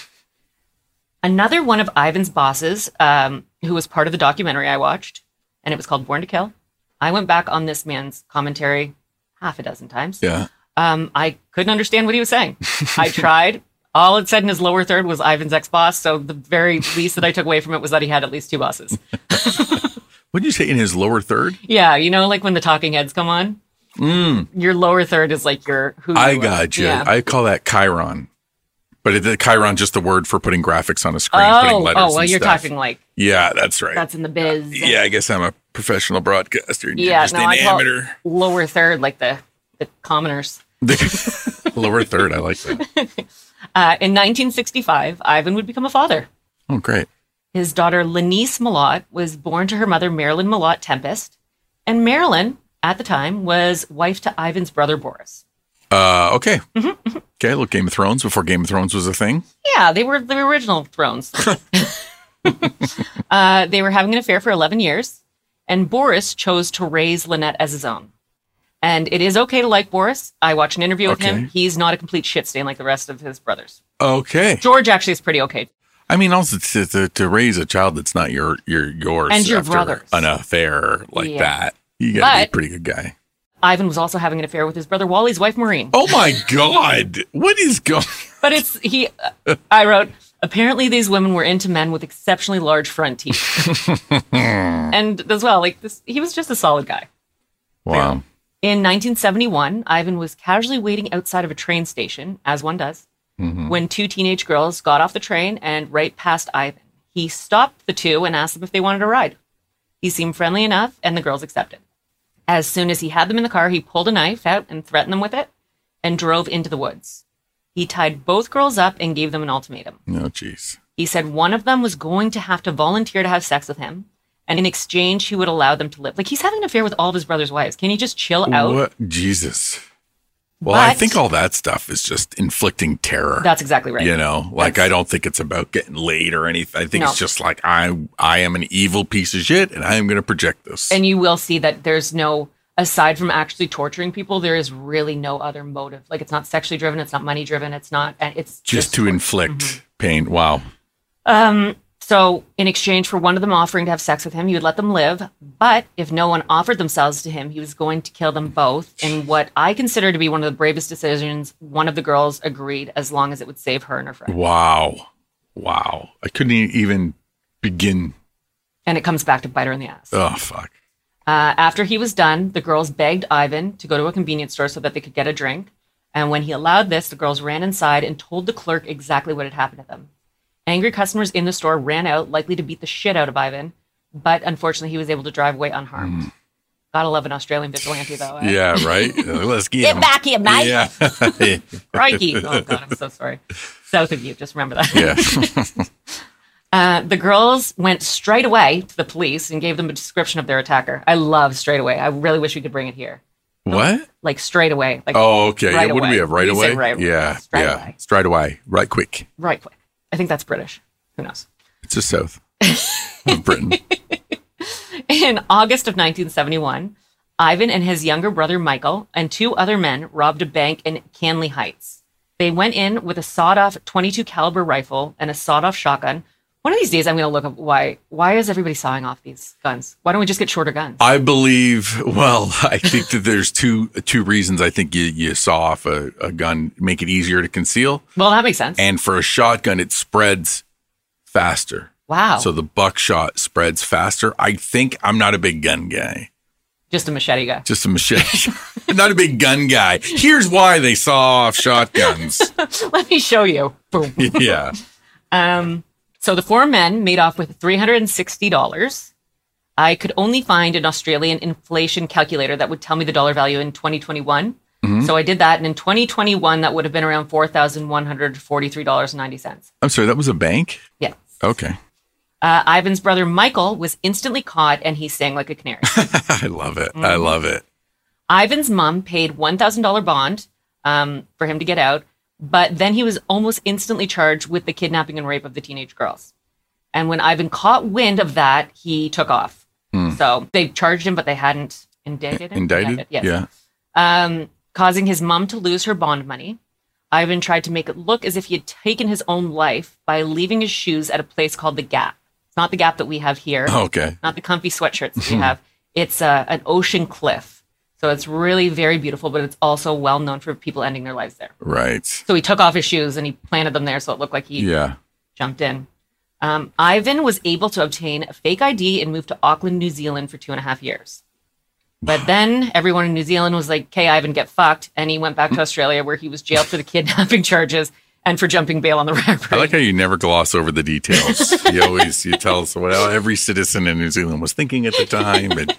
Another one of Ivan's bosses, um, who was part of the documentary I watched, and it was called Born to Kill. I went back on this man's commentary half a dozen times. Yeah. Um, I couldn't understand what he was saying. I tried. All it said in his lower third was Ivan's ex-boss, so the very least that I took away from it was that he had at least two bosses. What did you say in his lower third? Yeah, you know, like when the talking heads come on? Mm. Your lower third is like your... who I you are. got you. Yeah. I call that Chiron. But it, the Chiron just a word for putting graphics on a screen, putting Oh, letters oh, well, and you're stuff. talking like Yeah, that's right. that's in the biz. Yeah, I guess I'm a professional broadcaster. And Yeah, you're just no, an I call amateur. lower third, like the, the commoners. The lower third, I like that. Uh, in nineteen sixty-five, Ivan would become a father. Oh, great. His daughter, Lenice Malott, was born to her mother, Marilyn Malott Tempest. And Marilyn, at the time, was wife to Ivan's brother, Boris. Uh, okay. Mm-hmm, Okay, look, Game of Thrones before Game of Thrones was a thing. Yeah, they were the original thrones. uh, they were having an affair for eleven years, and Boris chose to raise Lynette as his own. And it is okay to like Boris. I watched an interview with Okay. him. He's not a complete shit stain like the rest of his brothers. Okay. George actually is pretty okay. I mean, also to, to, to raise a child that's not your your yours And your after brother's. an affair like Yeah. that, you got to be a But- pretty good guy. Ivan was also having an affair with his brother Wally's wife, Maureen. Oh my God! What is going? But it's, he, uh, I wrote, apparently these women were into men with exceptionally large front teeth. And as well, like this, he was just a solid guy. Wow. In nineteen seventy-one, Ivan was casually waiting outside of a train station, as one does, Mm-hmm. when two teenage girls got off the train and right past Ivan. He stopped the two and asked them if they wanted a ride. He seemed friendly enough, and the girls accepted. As soon as he had them in the car, he pulled a knife out and threatened them with it and drove into the woods. He tied both girls up and gave them an ultimatum. Oh, jeez. He said one of them was going to have to volunteer to have sex with him, and in exchange, he would allow them to live. Like, he's having an affair with all of his brother's wives. Can he just chill out? What? Jesus. Well, I But- think all that stuff is just inflicting terror. That's exactly right. You know, like That's- I don't think it's about getting laid or anything. I think No. it's just like I I am an evil piece of shit, and I am going to project this. And you will see that there's no aside from actually torturing people, there is really no other motive. Like, it's not sexually driven, it's not money driven, it's not, and it's Just, just to inflict Mhm. pain. Wow. Um, so in exchange for one of them offering to have sex with him, he would let them live. But if no one offered themselves to him, he was going to kill them both. In what I consider to be one of the bravest decisions, one of the girls agreed as long as it would save her and her friend. Wow. Wow. I couldn't e- even begin. And it comes back to bite her in the ass. Oh, fuck. Uh, after he was done, the girls begged Ivan to go to a convenience store so that they could get a drink. And when he allowed this, the girls ran inside and told the clerk exactly what had happened to them. Angry customers in the store ran out, likely to beat the shit out of Ivan. But unfortunately, he was able to drive away unharmed. Mm. Gotta love an Australian vigilante, though. Eh? Yeah, right? Let's get, get him. back here, mate. Yeah. Crikey. Oh, God, I'm so sorry. South of you, just remember that. Yeah. uh, the girls went straight away to the police and gave them a description of their attacker. I love straight away. I really wish we could bring it here. What? Like straight away. Like oh, okay. Right yeah, what away. do we have? Right We away? say right away. Yeah. Straight yeah. away. Straight away. Right quick. Right quick. I think that's British. Who knows? It's the south of Britain. In August of nineteen seventy-one, Ivan and his younger brother Michael and two other men robbed a bank in Canley Heights. They went in with a sawed-off twenty-two caliber rifle and a sawed-off shotgun. One of these days, I'm going to look up why. Why is everybody sawing off these guns? Why don't we just get shorter guns? I believe. Well, I think that there's two two reasons. I think you you saw off a, a gun, make it easier to conceal, Well, that makes sense. and for a shotgun, it spreads faster. Wow. So the buckshot spreads faster. I think I'm not a big gun guy. Just a machete guy. Just a machete. Not a big gun guy. Here's why they saw off shotguns. Let me show you. Boom. Yeah. Um. So the four men made off with three hundred sixty dollars. I could only find an Australian inflation calculator that would tell me the dollar value in twenty twenty-one. Mm-hmm. So I did that. And in twenty twenty-one, that would have been around four thousand one hundred forty-three dollars and ninety cents. I'm sorry, that was a bank? Yes. Okay. Uh, Ivan's brother, Michael, was instantly caught and he sang like a canary. I love it. Mm-hmm. I love it. Ivan's mom paid one thousand dollars bond um, for him to get out. But then he was almost instantly charged with the kidnapping and rape of the teenage girls. And when Ivan caught wind of that, he took off. Hmm. So they charged him, but they hadn't indicted him. Indicted? indicted yes. Yeah. Um, causing his mom to lose her bond money. Ivan tried to make it look as if he had taken his own life by leaving his shoes at a place called The Gap. It's not the Gap that we have here. Okay. Not the comfy sweatshirts that we have. It's uh, an ocean cliff. So it's really very beautiful, but it's also well known for people ending their lives there. Right. So he took off his shoes and he planted them there so it looked like he yeah. jumped in. Um, Ivan was able to obtain a fake I D and move to Auckland, New Zealand for two and a half years. But then everyone in New Zealand was like, okay, Ivan, get fucked. And he went back to Australia where he was jailed for the kidnapping charges and for jumping bail on the railroad. I like how you never gloss over the details. You always, you tell us what every citizen in New Zealand was thinking at the time. And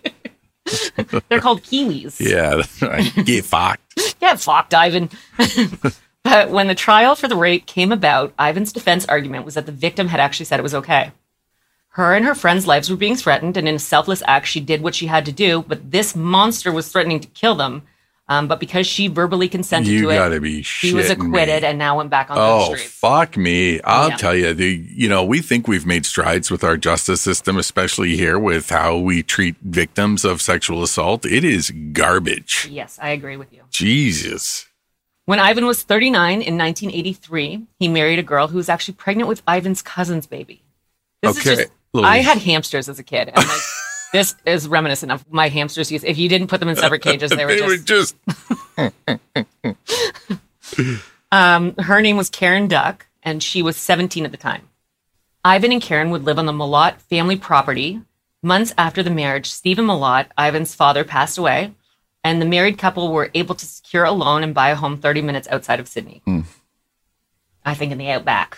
they're called Kiwis. Yeah, that's right. Get fucked. Get fucked, Ivan. But when the trial for the rape came about, Ivan's defense argument was that the victim had actually said it was okay. Her and her friends' lives were being threatened, and in a selfless act, she did what she had to do, but this monster was threatening to kill them. Um, but because she verbally consented you to it, gotta be she was acquitted me. and now went back on oh, the streets. Fuck me. I'll Yeah. tell you, the, you know, we think we've made strides with our justice system, especially here with how we treat victims of sexual assault. It is garbage. Yes, I agree with you. Jesus. When Ivan was thirty-nine in nineteen eighty-three, he married a girl who was actually pregnant with Ivan's cousin's baby. This Okay. is just, I had hamsters as a kid. And like, this is reminiscent of my hamsters used. If you didn't put them in separate cages, they were they just... were just... um, her name was Karen Duck, and she was seventeen at the time. Ivan and Karen would live on the Malott family property. Months after the marriage, Stephen Malott, Ivan's father, passed away, and the married couple were able to secure a loan and buy a home thirty minutes outside of Sydney. Mm. I think in the outback.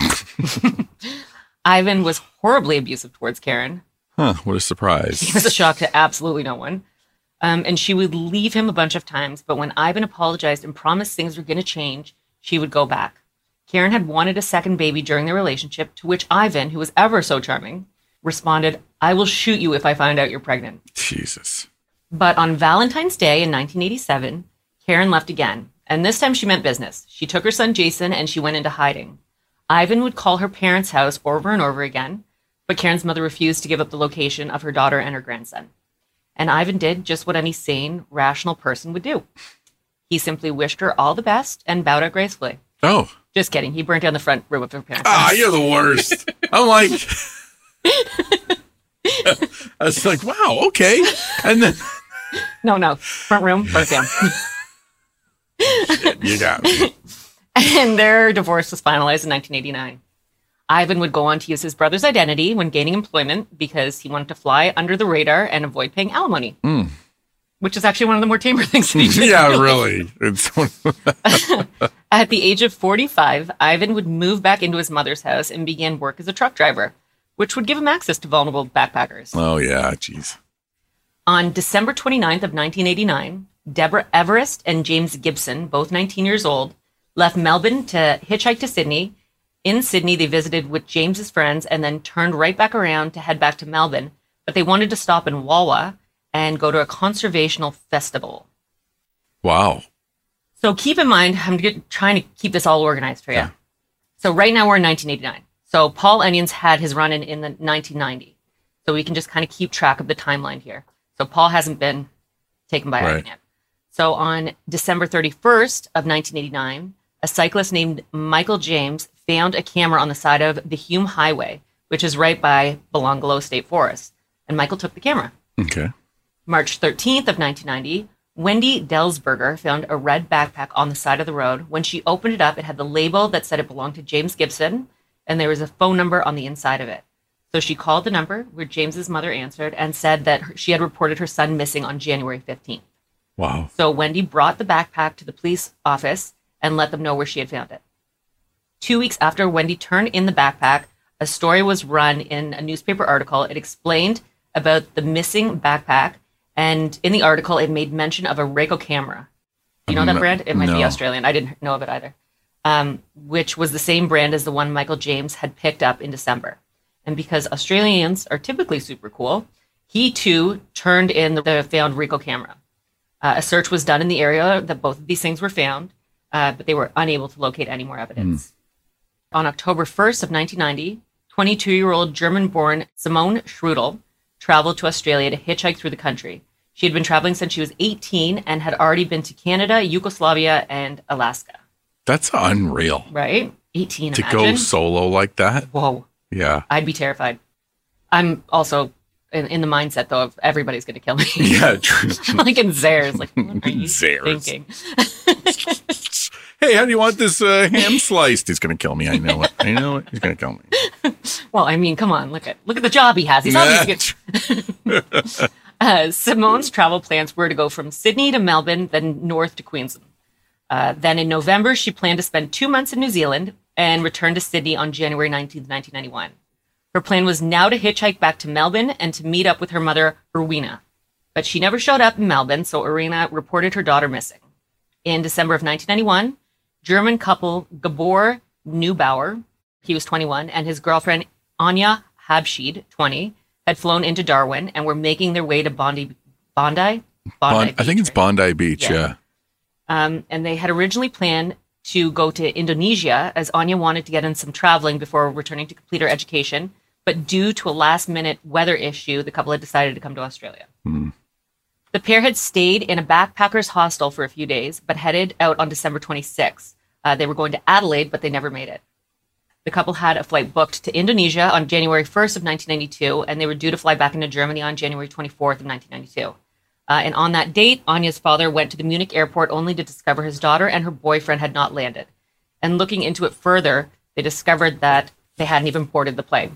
Ivan was horribly abusive towards Karen. Huh, what a surprise. It was a shock to absolutely no one. Um, and she would leave him a bunch of times, but when Ivan apologized and promised things were going to change, she would go back. Karen had wanted a second baby during their relationship, to which Ivan, who was ever so charming, responded, "I will shoot you if I find out you're pregnant." Jesus. But on Valentine's Day in nineteen eighty-seven, Karen left again. And this time she meant business. She took her son Jason and she went into hiding. Ivan would call her parents' house over and over again, but Karen's mother refused to give up the location of her daughter and her grandson. And Ivan did just what any sane, rational person would do. He simply wished her all the best and bowed out gracefully. Oh. Just kidding. He burnt down the front room of her parents' Ah, house. you're the worst. I'm like, I was like, wow, okay. And then, No, no. Front room, burnt down. shit, you got me. And their divorce was finalized in nineteen eighty-nine. Ivan would go on to use his brother's identity when gaining employment because he wanted to fly under the radar and avoid paying alimony, Mm. which is actually one of the more tamer things that he did. Yeah, really. It's At the age of forty-five, Ivan would move back into his mother's house and begin work as a truck driver, which would give him access to vulnerable backpackers. oh, yeah, jeez. On December twenty-ninth of nineteen eighty-nine, Deborah Everest and James Gibson, both nineteen years old, left Melbourne to hitchhike to Sydney. In Sydney, they visited with James's friends and then turned right back around to head back to Melbourne. But they wanted to stop in Wawa and go to a conservational festival. Wow. So keep in mind, I'm get, trying to keep this all organized for you. Yeah. So right now we're in nineteen eighty-nine. So Paul Onions had his run in in the nineteen ninety. So we can just kind of keep track of the timeline here. So Paul hasn't been taken by Right. Ivan yet. So on December thirty-first of nineteen eighty-nine, a cyclist named Michael James found a camera on the side of the Hume Highway, which is right by Belongolo State Forest. And Michael took the camera. Okay. March thirteenth of nineteen ninety, Wendy Delsberger found a red backpack on the side of the road. When she opened it up, it had the label that said it belonged to James Gibson, and there was a phone number on the inside of it. So she called the number where James's mother answered and said that her- she had reported her son missing on January fifteenth. Wow. So Wendy brought the backpack to the police office and let them know where she had found it. Two weeks after Wendy turned in the backpack, a story was run in a newspaper article. It explained about the missing backpack, and in the article, it made mention of a Ricoh camera. Do you know that No- brand? It might be no. Australian. I didn't know of it either. Um, which was the same brand as the one Michael James had picked up in December. And because Australians are typically super cool, he too turned in the, the found Ricoh camera. Uh, a search was done in the area that both of these things were found, uh, but they were unable to locate any more evidence. On October first of nineteen ninety, twenty-two-year-old German-born Simone Schrudel traveled to Australia to hitchhike through the country. She had been traveling since she was eighteen and had already been to Canada, Yugoslavia, and Alaska. That's unreal. Right? eighteen, To imagine. go solo like that. Whoa. Yeah. I'd be terrified. I'm also in, in the mindset, though, of everybody's going to kill me. Yeah, true. Like in Zares. Like, what are you Zares. thinking? Hey, how do you want this uh, ham sliced? He's going to kill me. I know it. I know it. He's going to kill me. Well, I mean, come on. Look at look at the job he has. He's obviously good. uh, Simone's travel plans were to go from Sydney to Melbourne, then north to Queensland. Uh, then in November, she planned to spend two months in New Zealand and return to Sydney on January nineteenth, nineteen ninety-one. Her plan was now to hitchhike back to Melbourne and to meet up with her mother, Erwina. But she never showed up in Melbourne, so Erwina reported her daughter missing. In December of nineteen ninety-one, German couple Gabor Neubauer, he was twenty-one, and his girlfriend Anya Habschied, twenty, had flown into Darwin and were making their way to Bondi, Bondi? Bondi Bon- Beach, I think it's right? Bondi Beach. Yeah. Yeah. Um, and they had originally planned to go to Indonesia as Anya wanted to get in some traveling before returning to complete her education. But due to a last minute weather issue, the couple had decided to come to Australia. Hmm. The pair had stayed in a backpackers hostel for a few days, but headed out on December twenty-sixth. Uh, they were going to Adelaide, but they never made it. The couple had a flight booked to Indonesia on January first of nineteen ninety-two, and they were due to fly back into Germany on January twenty-fourth of nineteen ninety-two. Uh, and on that date, Anya's father went to the Munich airport only to discover his daughter and her boyfriend had not landed. And looking into it further, they discovered that they hadn't even boarded the plane.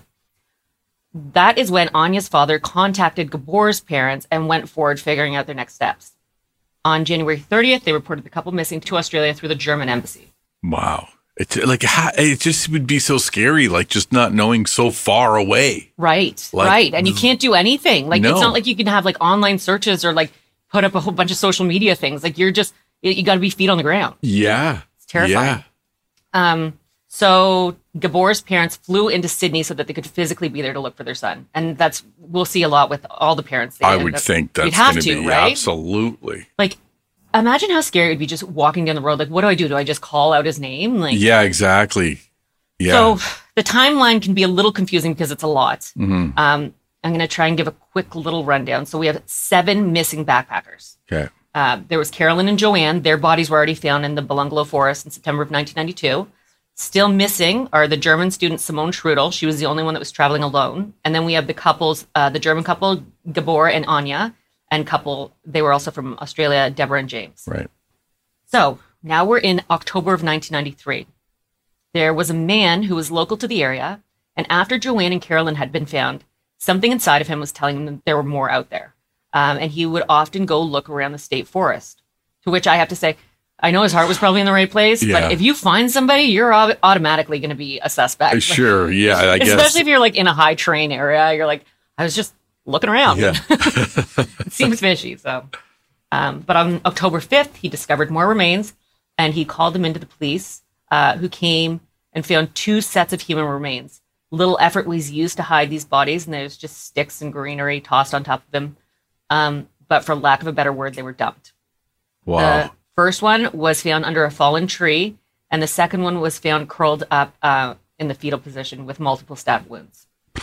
That is when Anya's father contacted Gabor's parents and went forward figuring out their next steps. On January thirtieth, they reported the couple missing to Australia through the German embassy. Wow. It's like, ha- it just would be so scary, like just not knowing so far away. Right, Like, right. And you can't do anything. Like, No. it's not like you can have like online searches or like put up a whole bunch of social media things. Like, you're just, you, you got to be feet on the ground. Yeah. It's terrifying. Yeah. Um, so Gabor's parents flew into Sydney so that they could physically be there to look for their son. And that's, we'll see a lot with all the parents. They I end would up- think you'd that's have going to to, be right? absolutely. Like, imagine how scary it would be just walking down the road. Like, what do I do? Do I just call out his name? Like, Yeah, exactly. Yeah. So the timeline can be a little confusing because it's a lot. Mhm. Um, I'm going to try and give a quick little rundown. So we have seven missing backpackers. Okay. Uh, there was Carolyn and Joanne. Their bodies were already found in the Belungalo Forest in September of nineteen ninety-two. Still missing are the German student Simone Schrudel. She was the only one that was traveling alone. And then we have the couples, uh, the German couple, Gabor and Anya, and couple, they were also from Australia, Deborah and James. Right. So now we're in October of nineteen ninety-three. There was a man who was local to the area, and after Joanne and Carolyn had been found, something inside of him was telling him that there were more out there. Um, and he would often go look around the state forest, to which I have to say, I know his heart was probably in the right place, Yeah. but if you find somebody, you're au- automatically going to be a suspect. Sure. Yeah. I guess. Especially if you're like in a high train area, you're like, I was just looking around. Yeah. It seems fishy. So, um, but on October fifth, he discovered more remains, and he called them into the police, uh, who came and found two sets of human remains. Little effort was used to hide these bodies, and there's just sticks and greenery tossed on top of them. Um, but for lack of a better word, they were dumped. Wow. The first one was found under a fallen tree, and the second one was found curled up uh, in the fetal position with multiple stab wounds.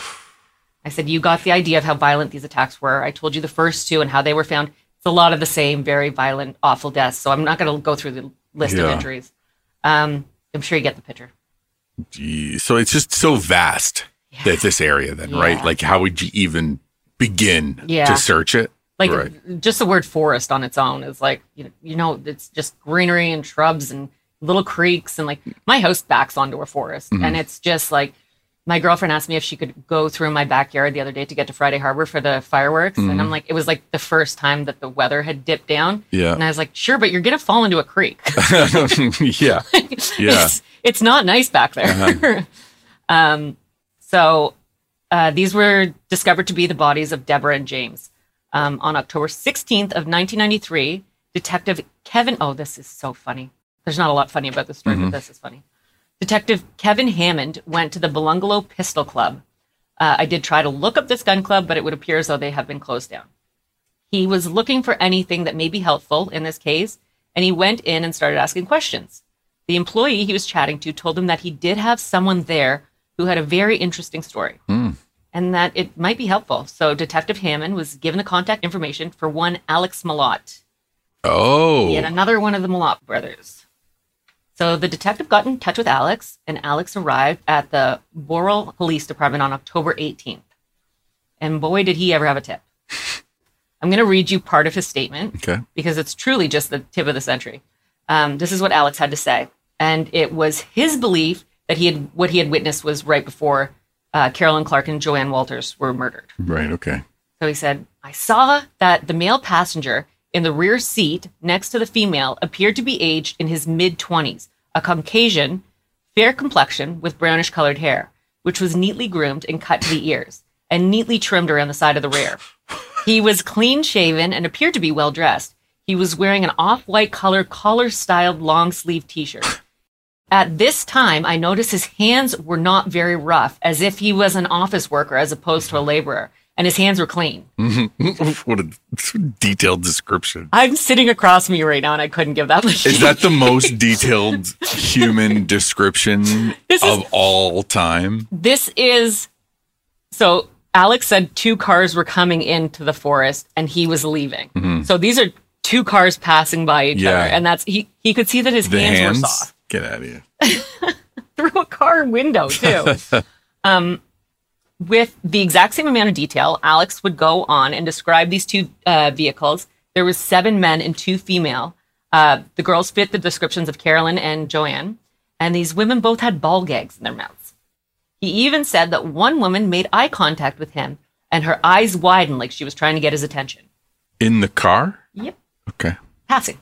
I said, you got the idea of how violent these attacks were. I told you the first two and how they were found. It's a lot of the same, very violent, awful deaths. So I'm not going to go through the list Yeah. of injuries. Um, I'm sure you get the picture. Gee, so it's just so vast, that this area then, right? Yeah. Like, how would you even begin Yeah. to search it? Like Right. just the word forest on its own is like, you know, you know, it's just greenery and shrubs and little creeks. And like my house backs onto a forest. Mm-hmm. And it's just like, my girlfriend asked me if she could go through my backyard the other day to get to Friday Harbor for the fireworks. And I'm like, it was like the first time that the weather had dipped down. Mm-hmm. Yeah. And I was like, sure, but you're going to fall into a creek. Yeah. Yeah. It's, it's not nice back there. Uh-huh. um, so uh, these were discovered to be the bodies of Deborah and James. Um, on October sixteenth of nineteen ninety-three, Detective Kevin, oh, this is so funny. There's not a lot funny about this story, Mm-hmm. but this is funny. Detective Kevin Hammond went to the Belungalo Pistol Club. Uh, I did try to look up this gun club, but it would appear as though they have been closed down. He was looking for anything that may be helpful in this case, and he went in and started asking questions. The employee he was chatting to told him that he did have someone there who had a very interesting story and that it might be helpful. So Detective Hammond was given the contact information for one Alex Malott, Oh. yet another one of the Malott brothers. So the detective got in touch with Alex, and Alex arrived at the Boral Police Department on October eighteenth. And boy, did he ever have a tip. I'm going to read you part of his statement Okay. because it's truly just the tip of the century. Um, this is what Alex had to say. And it was his belief that he had what he had witnessed was right before uh, Carolyn Clark and Joanne Walters were murdered. Right. Okay. So he said, I saw that the male passenger in the rear seat next to the female appeared to be aged in his mid-twenties, a Caucasian, fair complexion with brownish colored hair, which was neatly groomed and cut to the ears and neatly trimmed around the side of the rear. He was clean-shaven and appeared to be well-dressed. He was wearing an off-white color collar-styled long-sleeve t-shirt. At this time, I noticed his hands were not very rough, as if he was an office worker as opposed to a laborer, and his hands were clean. What a detailed description. I'm sitting across from you right now, and I couldn't give that much. Is that the most detailed human description This is- of all time? This is so. Alex said two cars were coming into the forest, and he was leaving. So these are two cars passing by each Mm-hmm. Yeah. other, and that's he. He could see that his The hands, hands? were soft Get out of here. through a car window too. um, with the exact same amount of detail, Alex would go on and describe these two uh, vehicles. There was seven men and two female. Uh, the girls fit the descriptions of Carolyn and Joanne, and these women both had ball gags in their mouths. He even said that one woman made eye contact with him, and her eyes widened like she was trying to get his attention. In the car? Yep, Okay. passing.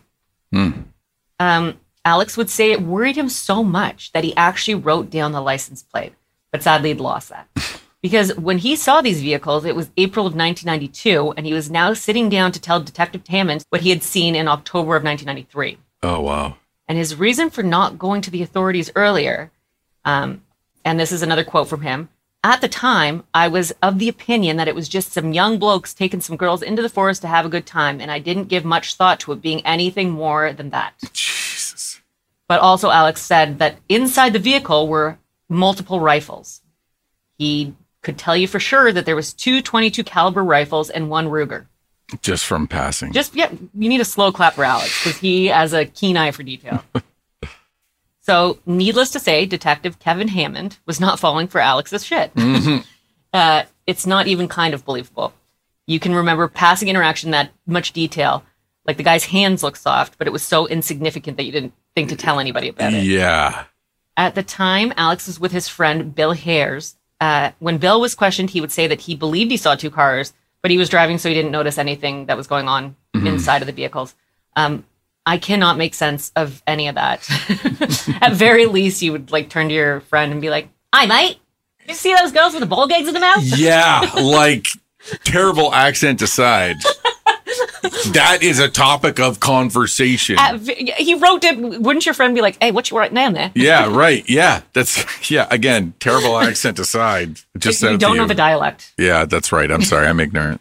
Um, Alex would say it worried him so much that he actually wrote down the license plate, but sadly he'd lost that. Because when he saw these vehicles, it was April of nineteen ninety-two, and he was now sitting down to tell Detective Hammond what he had seen in October of nineteen ninety-three. Oh, wow. And his reason for not going to the authorities earlier, um, and this is another quote from him, at the time, I was of the opinion that it was just some young blokes taking some girls into the forest to have a good time, and I didn't give much thought to it being anything more than that. Jesus. But also Alex said that inside the vehicle were multiple rifles. He could tell you for sure that there was two twenty-two caliber rifles and one Ruger. Just from passing. Just, yeah, you need a slow clap for Alex because he has a keen eye for detail. So, needless to say, Detective Kevin Hammond was not falling for Alex's shit. Mm-hmm. uh, it's not even kind of believable. You can remember passing interaction in that much detail. Like the guy's hands look soft, but it was so insignificant that you didn't think to tell anybody about it. Yeah. At the time, Alex was with his friend Bill Hares. Uh, when Bill was questioned, he would say that he believed he saw two cars, but he was driving, so he didn't notice anything that was going on mm-hmm. inside of the vehicles. Um, I cannot make sense of any of that. At very least, you would like turn to your friend and be like, "Hi, mate. Did you see those girls with the ball gags in the mouth?" Yeah, like terrible accent aside. That is a topic of conversation. Uh, he wrote it. Wouldn't your friend be like, "Hey, what you writing down there?" Yeah, right. Yeah, that's yeah. Again, terrible accent aside. Just you don't know you. the dialect. Yeah, that's right. I'm sorry. I'm ignorant.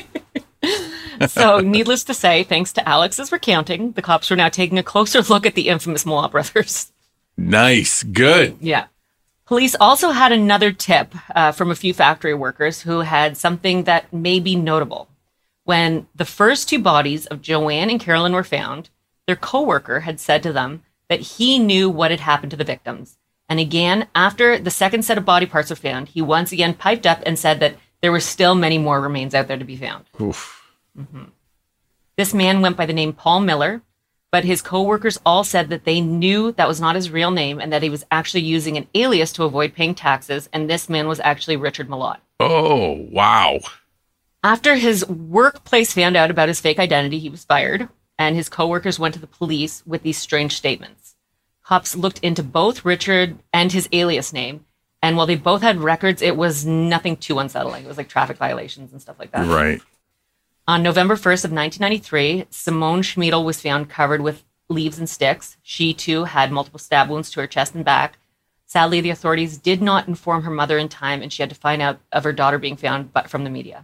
So, needless to say, thanks to Alex's recounting, the cops were now taking a closer look at the infamous Malott brothers. Nice. Good. Yeah. Police also had another tip uh, from a few factory workers who had something that may be notable. When the first two bodies of Joanne and Carolyn were found, their co-worker had said to them that he knew what had happened to the victims. And again, after the second set of body parts were found, he once again piped up and said that there were still many more remains out there to be found. Oof. Mm-hmm. This man went by the name Paul Miller, but his co-workers all said that they knew that was not his real name and that he was actually using an alias to avoid paying taxes, and this man was actually Richard Malott. Oh, wow. After his workplace found out about his fake identity, he was fired, and his co-workers went to the police with these strange statements. Cops looked into both Richard and his alias name, and while they both had records, it was nothing too unsettling. It was like traffic violations and stuff like that. Right. On November first of nineteen ninety-three, Simone Schmidl was found covered with leaves and sticks. She, too, had multiple stab wounds to her chest and back. Sadly, the authorities did not inform her mother in time, and she had to find out of her daughter being found but from the media.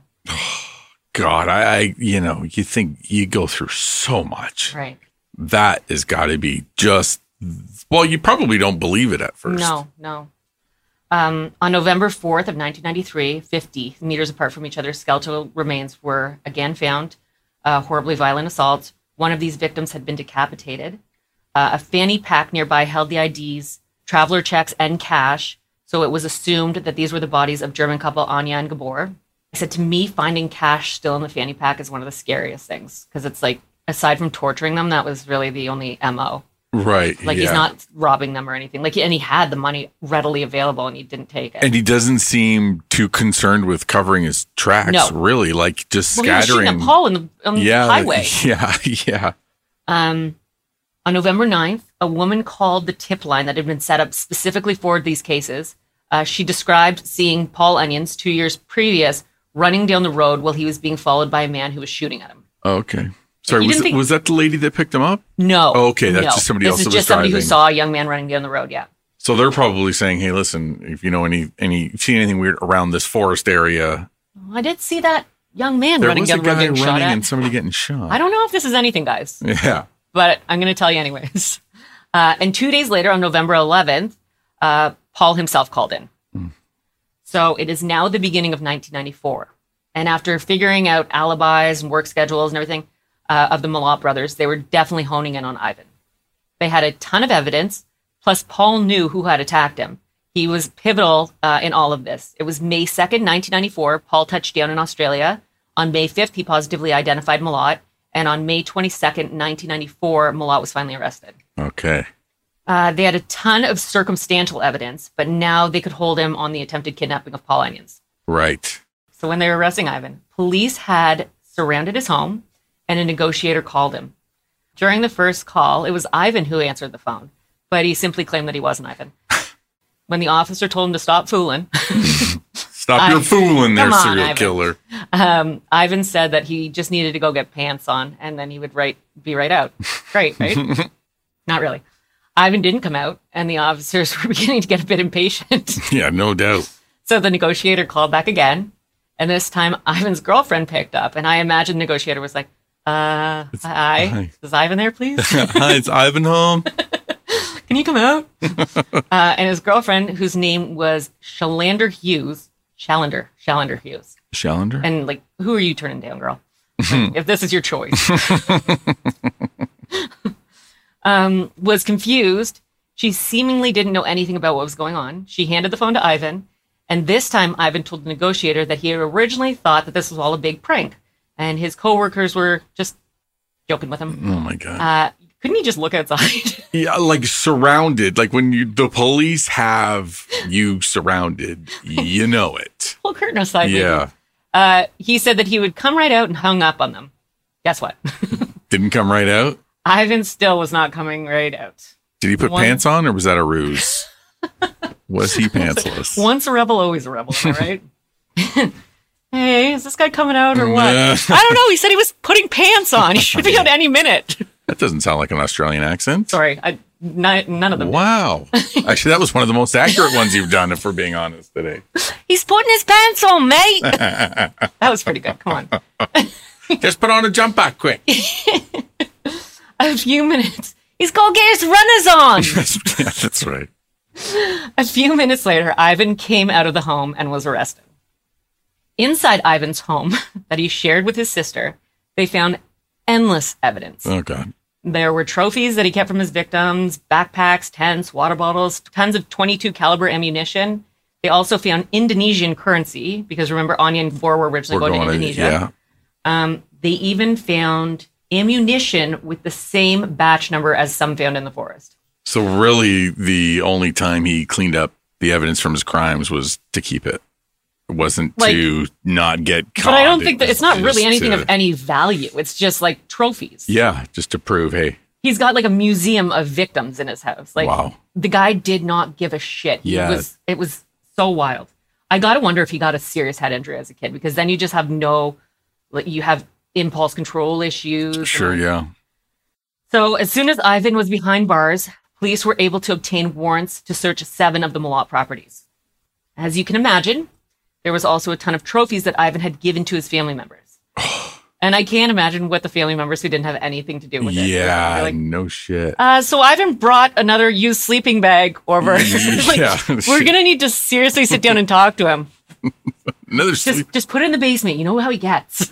God, I, I, you know, you think you go through so much. Right. That has got to be just, well, you probably don't believe it at first. No, no. Um, on November fourth of nineteen ninety-three, fifty meters apart from each other, skeletal remains were again found. Uh, horribly violent assault. One of these victims had been decapitated. Uh, a fanny pack nearby held the I Ds, traveler checks, and cash. So it was assumed that these were the bodies of German couple Anya and Gabor. I said, to me, finding cash still in the fanny pack is one of the scariest things, because it's like, aside from torturing them, that was really the only M O. Right. Like, yeah. he's not robbing them or anything. Like, and he had the money readily available and he didn't take it. And he doesn't seem too concerned with covering his tracks, no. really. Like, just well, scattering. He was shooting at Paul in the, on yeah, the highway. Yeah, yeah. Um, on November ninth, a woman called the tip line that had been set up specifically for these cases. Uh, she described seeing Paul Onions two years previous running down the road while he was being followed by a man who was shooting at him. Okay. Sorry, was, think, was that the lady that picked him up? No. Oh, okay, that's no. just somebody this else that was This is just somebody driving. who saw a young man running down the road, yeah. So they're probably saying, hey, listen, if you know any, any, see anything weird around this forest area. I did see that young man there running was down a the road guy getting shot running at. and somebody getting shot. I don't know if this is anything, guys. Yeah. But I'm going to tell you anyways. Uh, and two days later, on November eleventh, uh, Paul himself called in. Mm. So it is now the beginning of nineteen ninety-four. And after figuring out alibis and work schedules and everything uh, of the Malott brothers, they were definitely honing in on Ivan. They had a ton of evidence, plus Paul knew who had attacked him. He was pivotal uh, in all of this. It was May second, nineteen ninety-four. Paul touched down in Australia. On May fifth, he positively identified Malott. And on May twenty-second, nineteen ninety-four, Malott was finally arrested. Okay. Uh, they had a ton of circumstantial evidence, but now they could hold him on the attempted kidnapping of Paul Onions. Right. So when they were arresting Ivan, police had surrounded his home and a negotiator called him. During the first call, it was Ivan who answered the phone, but he simply claimed that he wasn't Ivan. When the officer told him to stop fooling... Stop your fooling there, on, serial Ivan. killer. Um, Ivan said that he just needed to go get pants on, and then he would right, be right out. Great, right? Not really. Ivan didn't come out, and the officers were beginning to get a bit impatient. Yeah, no doubt. So the negotiator called back again, and this time Ivan's girlfriend picked up, and I imagine the negotiator was like, uh, hi, hi. Is Ivan there, please? Hi, it's Ivan home. Can you come out? uh, and his girlfriend, whose name was Shalander Hughes, Chalander, Chalander Hughes. Chalander? And like, who are you turning down, girl? Like, if this is your choice. um, was confused. She seemingly didn't know anything about what was going on. She handed the phone to Ivan. And this time, Ivan told the negotiator that he had originally thought that this was all a big prank. And his coworkers were just joking with him. Oh, my God. Uh, couldn't he just look outside? Yeah, like surrounded. Like when you the police have you surrounded, you know it. Pull curtain aside. Yeah. Uh, he said that he would come right out and hung up on them. Guess what? Didn't come right out? Ivan still was not coming right out. Did he put One- pants on, or was that a ruse? Was he pantsless? Once a rebel, always a rebel, am I right? Hey, is this guy coming out or what? Nah. I don't know. He said he was putting pants on. He should be out any minute. That doesn't sound like an Australian accent. Sorry, I, n- none of them. Wow. Actually, that was one of the most accurate ones you've done, if we're being honest today. He's putting his pants on, mate. That was pretty good. Come on. Just put on a jumper quick. A few minutes. He's going to get his runners on. Yeah, that's right. A few minutes later, Ivan came out of the home and was arrested. Inside Ivan's home that he shared with his sister, they found endless evidence. Oh, God. There were trophies that he kept from his victims, backpacks, tents, water bottles, tons of twenty-two caliber ammunition. They also found Indonesian currency, because remember, Anya and Vor were originally We're going, going to to- Indonesia. yeah. Um, they even found ammunition with the same batch number as some found in the forest. So really, the only time he cleaned up the evidence from his crimes was to keep it. It wasn't Like- to not get caught. But I don't It think that was it's not really just anything to- of any value. It's just like trophies. Yeah, just to prove, hey, He's got like a museum of victims in his house. Like Wow. the guy did not give a shit. Yeah. It was, it was so wild. I got to wonder if he got a serious head injury as a kid, because then you just have no, like you have impulse control issues. sure, yeah. So as soon as Ivan was behind bars, police were able to obtain warrants to search seven of the Malott properties. As you can imagine, there was also a ton of trophies that Ivan had given to his family members. And I can't imagine what the family members who didn't have anything to do with it. Yeah, They're like, no shit. uh, so Ivan brought another used sleeping bag over. Like, Yeah, we're shit. going to need to seriously sit down and talk to him. Another Just, sleep. just put it in the basement. You know how he gets.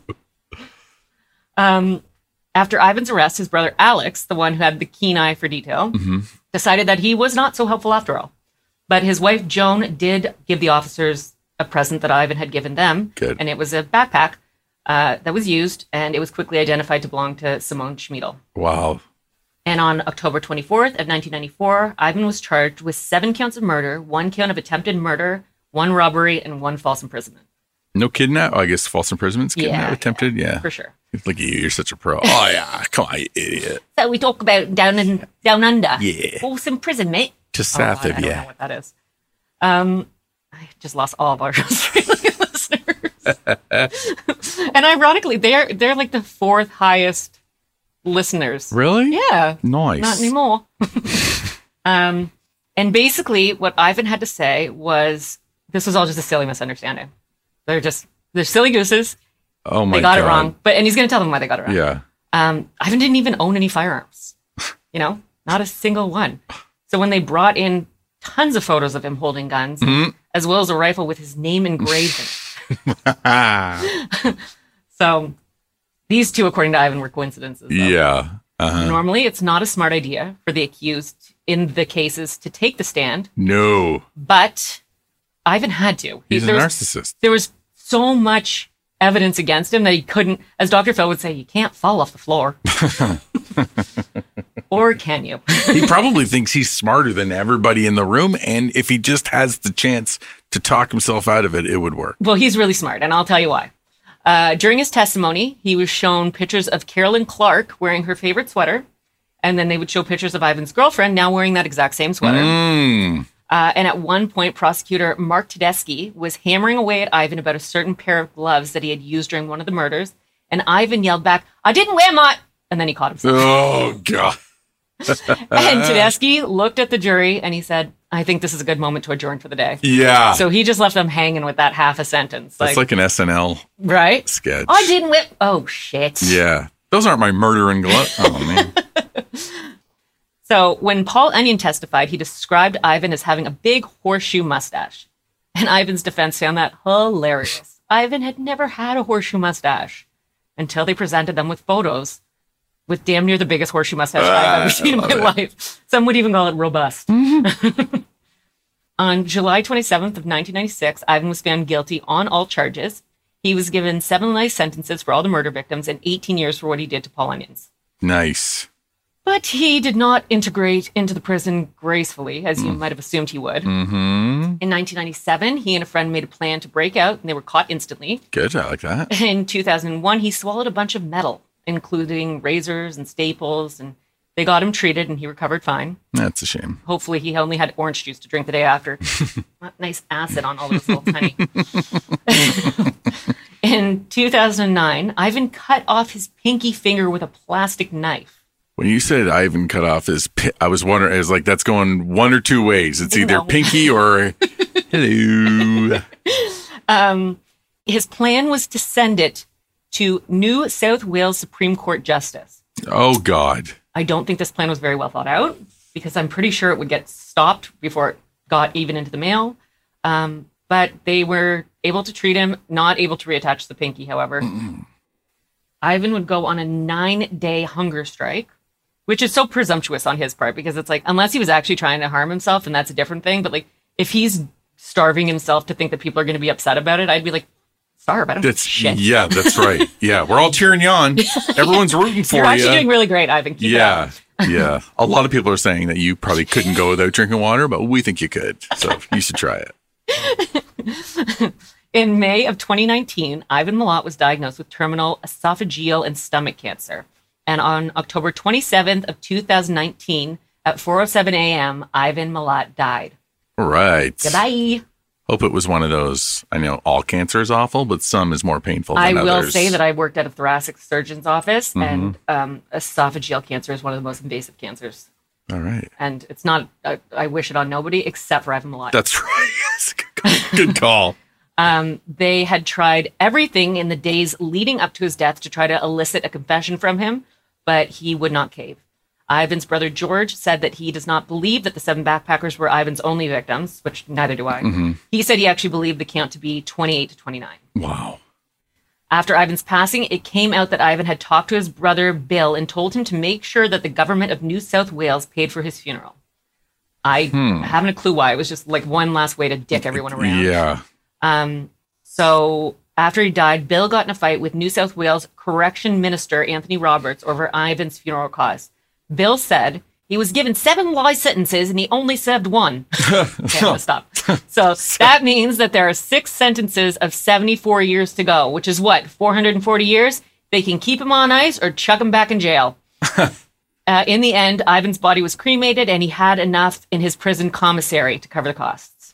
um, after Ivan's arrest, his brother Alex, the one who had the keen eye for detail, Mm-hmm. decided that he was not so helpful after all. But his wife Joan did give the officers a present that Ivan had given them. Good. And it was a backpack uh, that was used, and it was quickly identified to belong to Simone Schmidl. Wow. And on October twenty-fourth of nineteen ninety-four, Ivan was charged with seven counts of murder, one count of attempted murder, one robbery, and one false imprisonment. No kidnap? Oh, I guess false imprisonment's kidnap Yeah, attempted? Yeah. For sure. Look at you. You're such a pro. Oh, yeah. Come on, you idiot. So we talk about down in down under. Yeah. False imprisonment. Just Oh, south I of don't you. know what that is. Um, I just lost all of our Australian listeners. And ironically, they're they're like the fourth highest listeners. Really? Yeah. Nice. Not anymore. um, and basically, what Ivan had to say was, this was all just a silly misunderstanding. They're just they're silly gooses. Oh, my They got God. it wrong. But and he's going to tell them why they got it wrong. Yeah. Um, Ivan didn't even own any firearms. You know, not a single one. So when they brought in tons of photos of him holding guns, Mm-hmm. as well as a rifle with his name engraved in it. So these two, according to Ivan, were coincidences. though. Yeah. Uh-huh. Normally, it's not a smart idea for the accused in the cases to take the stand, No. but Ivan had to. He- He's a there was- narcissist. There was so much evidence against him that he couldn't, as Doctor Phil would say, you can't fall off the floor. Or can you? He probably thinks he's smarter than everybody in the room. And if he just has the chance to talk himself out of it, it would work. Well, he's really smart, and I'll tell you why. Uh, during his testimony, he was shown pictures of Carolyn Clark wearing her favorite sweater, and then they would show pictures of Ivan's girlfriend now wearing that exact same sweater. Mm. Uh, and at one point, prosecutor Mark Tedeschi was hammering away at Ivan about a certain pair of gloves that he had used during one of the murders, and Ivan yelled back, "I didn't wear my..." And then he caught himself. Oh, God. And Tedeschi looked at the jury, and he said, "I think this is a good moment to adjourn for the day." Yeah. So he just left them hanging with that half a sentence. That's like an S N L right? sketch. I didn't whip. Oh, shit. Yeah. Those aren't my murdering gloves. Oh, man. So when Paul Onion testified, he described Ivan as having a big horseshoe mustache. And Ivan's defense found that hilarious. Ivan had never had a horseshoe mustache until they presented them with photos with damn near the biggest horseshoe mustache I've ever seen in my it. life. Some would even call it robust. Mm-hmm. On July twenty-seventh of nineteen ninety-six, Ivan was found guilty on all charges. He was given seven life sentences for all the murder victims and eighteen years for what he did to Paul Onions. Nice. But he did not integrate into the prison gracefully, as you mm. might have assumed he would. Mm-hmm. In nineteen ninety-seven, he and a friend made a plan to break out, and they were caught instantly. Good, I like that. In two thousand one, he swallowed a bunch of metal, including razors and staples, and they got him treated, and he recovered fine. That's a shame. Hopefully, he only had orange juice to drink the day after. Nice acid on all those little tiny. In two thousand nine, Ivan cut off his pinky finger with a plastic knife. When you said Ivan cut off his, pi- I was wondering, I was like, that's going one or two ways. It's either no. pinky or hello. Um, his plan was to send it to New South Wales Supreme Court Justice. Oh, God. I don't think this plan was very well thought out because I'm pretty sure it would get stopped before it got even into the mail. Um, but they were able to treat him, not able to reattach the pinky, however. Mm-mm. Ivan would go on a nine-day hunger strike, which is so presumptuous on his part because it's like, unless he was actually trying to harm himself, and that's a different thing. But like, if he's starving himself to think that people are going to be upset about it, I'd be like, starve. I don't that's, give a shit. Yeah, that's right. Yeah, we're all cheering you on. Everyone's rooting for you. You're actually doing really great, Ivan. Keep yeah, yeah. A lot of people are saying that you probably couldn't go without drinking water, but we think you could. So you should try it. In May of twenty nineteen, Ivan Milat was diagnosed with terminal esophageal and stomach cancer. And on October twenty-seventh of two thousand nineteen, at four oh seven a.m., Ivan Milat died. Right. Goodbye. Hope it was one of those, I know all cancer is awful, but some is more painful than I others. will say that I worked at a thoracic surgeon's office, mm-hmm. and um, esophageal cancer is one of the most invasive cancers. All right. And it's not, I, I wish it on nobody except for Ivan Milat. That's right. Yes. Good call. Um, they had tried everything in the days leading up to his death to try to elicit a confession from him, but he would not cave. Ivan's brother George said that he does not believe that the seven backpackers were Ivan's only victims, which neither do I. Mm-hmm. He said he actually believed the count to be twenty-eight to twenty-nine. Wow. After Ivan's passing, it came out that Ivan had talked to his brother Bill and told him to make sure that the government of New South Wales paid for his funeral. I hmm. haven't a clue why. It was just like one last way to dick everyone around. Yeah. Um. So after he died, Bill got in a fight with New South Wales Correction Minister Anthony Roberts over Ivan's funeral costs. Bill said he was given seven life sentences and he only served one. Okay, I'm gonna stop. So that means that there are six sentences of seventy-four years to go, which is what, four hundred forty years? They can keep him on ice or chuck him back in jail. uh, in the end, Ivan's body was cremated and he had enough in his prison commissary to cover the costs.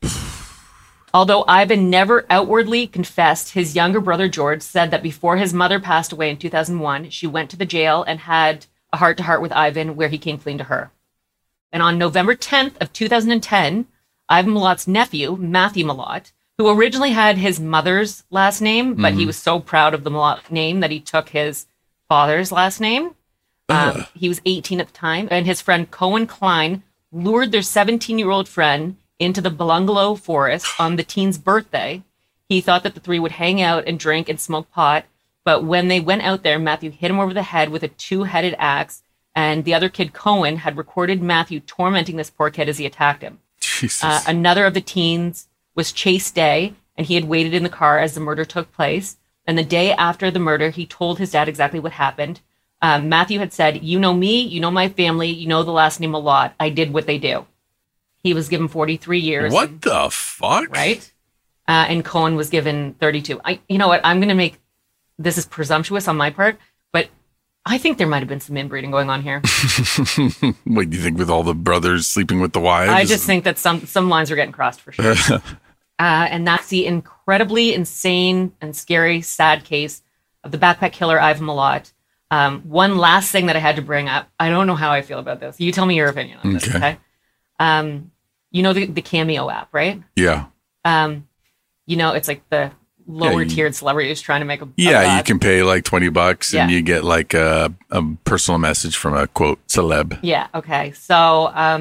Although Ivan never outwardly confessed, his younger brother George said that before his mother passed away in two thousand one, she went to the jail and had a heart-to-heart with Ivan where he came clean to her. And on November tenth of two thousand ten, Ivan Milat's nephew, Matthew Milat, who originally had his mother's last name, but mm-hmm. he was so proud of the Milat name that he took his father's last name. Um, he was eighteen at the time, and his friend Cohen Klein lured their seventeen-year-old friend into the Bungalow Forest on the teen's birthday. He thought that the three would hang out and drink and smoke pot. But when they went out there, Matthew hit him over the head with a two-headed axe, and the other kid, Cohen, had recorded Matthew tormenting this poor kid as he attacked him. Jesus. Uh, another of the teens was Chase Day, and he had waited in the car as the murder took place. And the day after the murder, he told his dad exactly what happened. Um, Matthew had said, "You know me, you know my family, you know the last name a lot. I did what they do." He was given forty-three years. What and, the fuck? Right? Uh, and Cohen was given thirty-two. I, you know what? I'm going to make... This is presumptuous on my part, but I think there might have been some inbreeding going on here. What do you think with all the brothers sleeping with the wives? I just think that some, some lines are getting crossed for sure. uh, and that's the incredibly insane and scary, sad case of the backpack killer, Ivan Milat. Um, one last thing that I had to bring up. I don't know how I feel about this. You tell me your opinion on this, okay? okay? Um, you know the, the Cameo app, right? Yeah. Um, you know, it's like the lower tiered yeah, you, celebrities trying to make a yeah a you can pay like twenty bucks and yeah. you get like a, a personal message from a quote celeb. Yeah. Okay. So um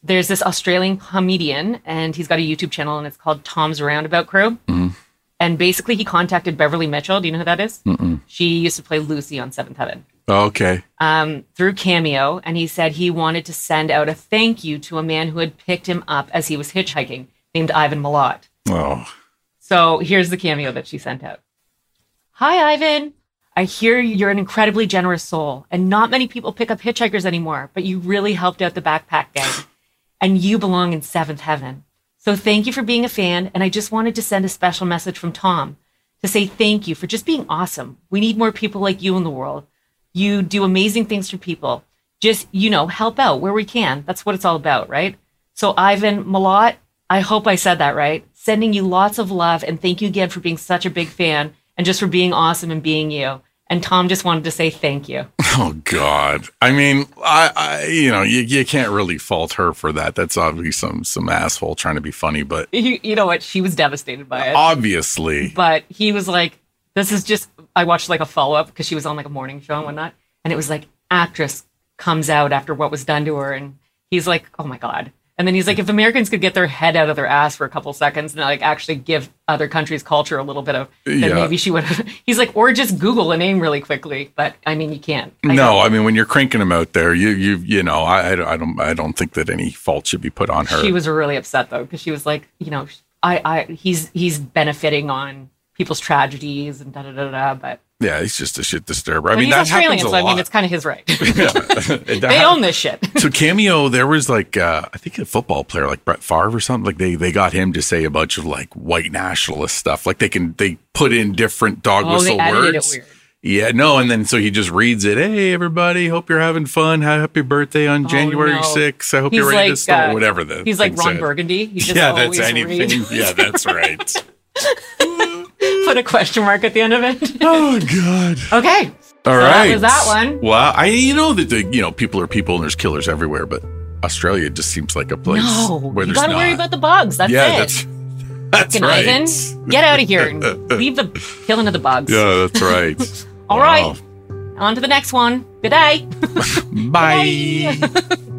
there's this Australian comedian, and he's got a YouTube channel, and it's called Tom's Roundabout Crew. Mm-hmm. And basically, he contacted Beverly Mitchell. Do you know who that is? Mm-mm. She used to play Lucy on Seventh Heaven. Okay. Um, through Cameo, and he said he wanted to send out a thank you to a man who had picked him up as he was hitchhiking, named Ivan Milat. Oh. So here's the Cameo that she sent out. Hi, Ivan. I hear you're an incredibly generous soul, and not many people pick up hitchhikers anymore, but you really helped out the backpack gang, and you belong in Seventh Heaven. So thank you for being a fan, and I just wanted to send a special message from Tom to say thank you for just being awesome. We need more people like you in the world. You do amazing things for people. Just, you know, help out where we can. That's what it's all about, right? So Ivan Milat, I hope I said that right. Sending you lots of love, and thank you again for being such a big fan and just for being awesome and being you. And Tom just wanted to say thank you. Oh, God. I mean, I, I you know, you, you can't really fault her for that. That's obviously some some asshole trying to be funny, but... You, you know what? She was devastated by it. Obviously. But he was like, this is just... I watched like a follow-up because she was on like a morning show and whatnot. And it was like, actress comes out after what was done to her. And he's like, oh, my God. And then he's like, if Americans could get their head out of their ass for a couple seconds and like actually give other countries' culture a little bit of, then Yeah. maybe she would have. He's like, or just Google a name really quickly. But I mean, you can't. I No, know. I mean, when you're cranking them out there, you you you know, I, I don't- I don't I don't think that any fault should be put on her. She was really upset though, because she was like, you know, I, I, he's, he's benefiting on people's tragedies and da da da da. But Yeah, he's just a shit disturber. I but mean, he's that Australian, happens a so I lot. mean, it's kind of his right. Yeah. That They hap- own this shit. So Cameo, there was like uh, I think a football player like Brett Favre or something. Like they they got him to say a bunch of like white nationalist stuff. Like they can they put in different dog Oh, whistle they edited words. it weird. Yeah, no, and then so he just reads it. Hey, everybody, hope you're having fun. Happy birthday on January Oh, no. sixth. I hope He's you're ready to like, start. uh, Whatever the He's like thing Ron said. Burgundy. He just Yeah, always that's anything. read. Yeah, that's right. Put a question mark at the end of it. Oh God. Okay. All So right. that was that one. Wow. I you know that the you know people are people and there's killers everywhere, but Australia just seems like a place No, where you there's gotta not. worry about the bugs. That's yeah, it. that's that's Fucking right. Ivan, get out of here and leave the killing of the bugs. Yeah, that's right. All Wow. right. On to the next one. Good day. Bye.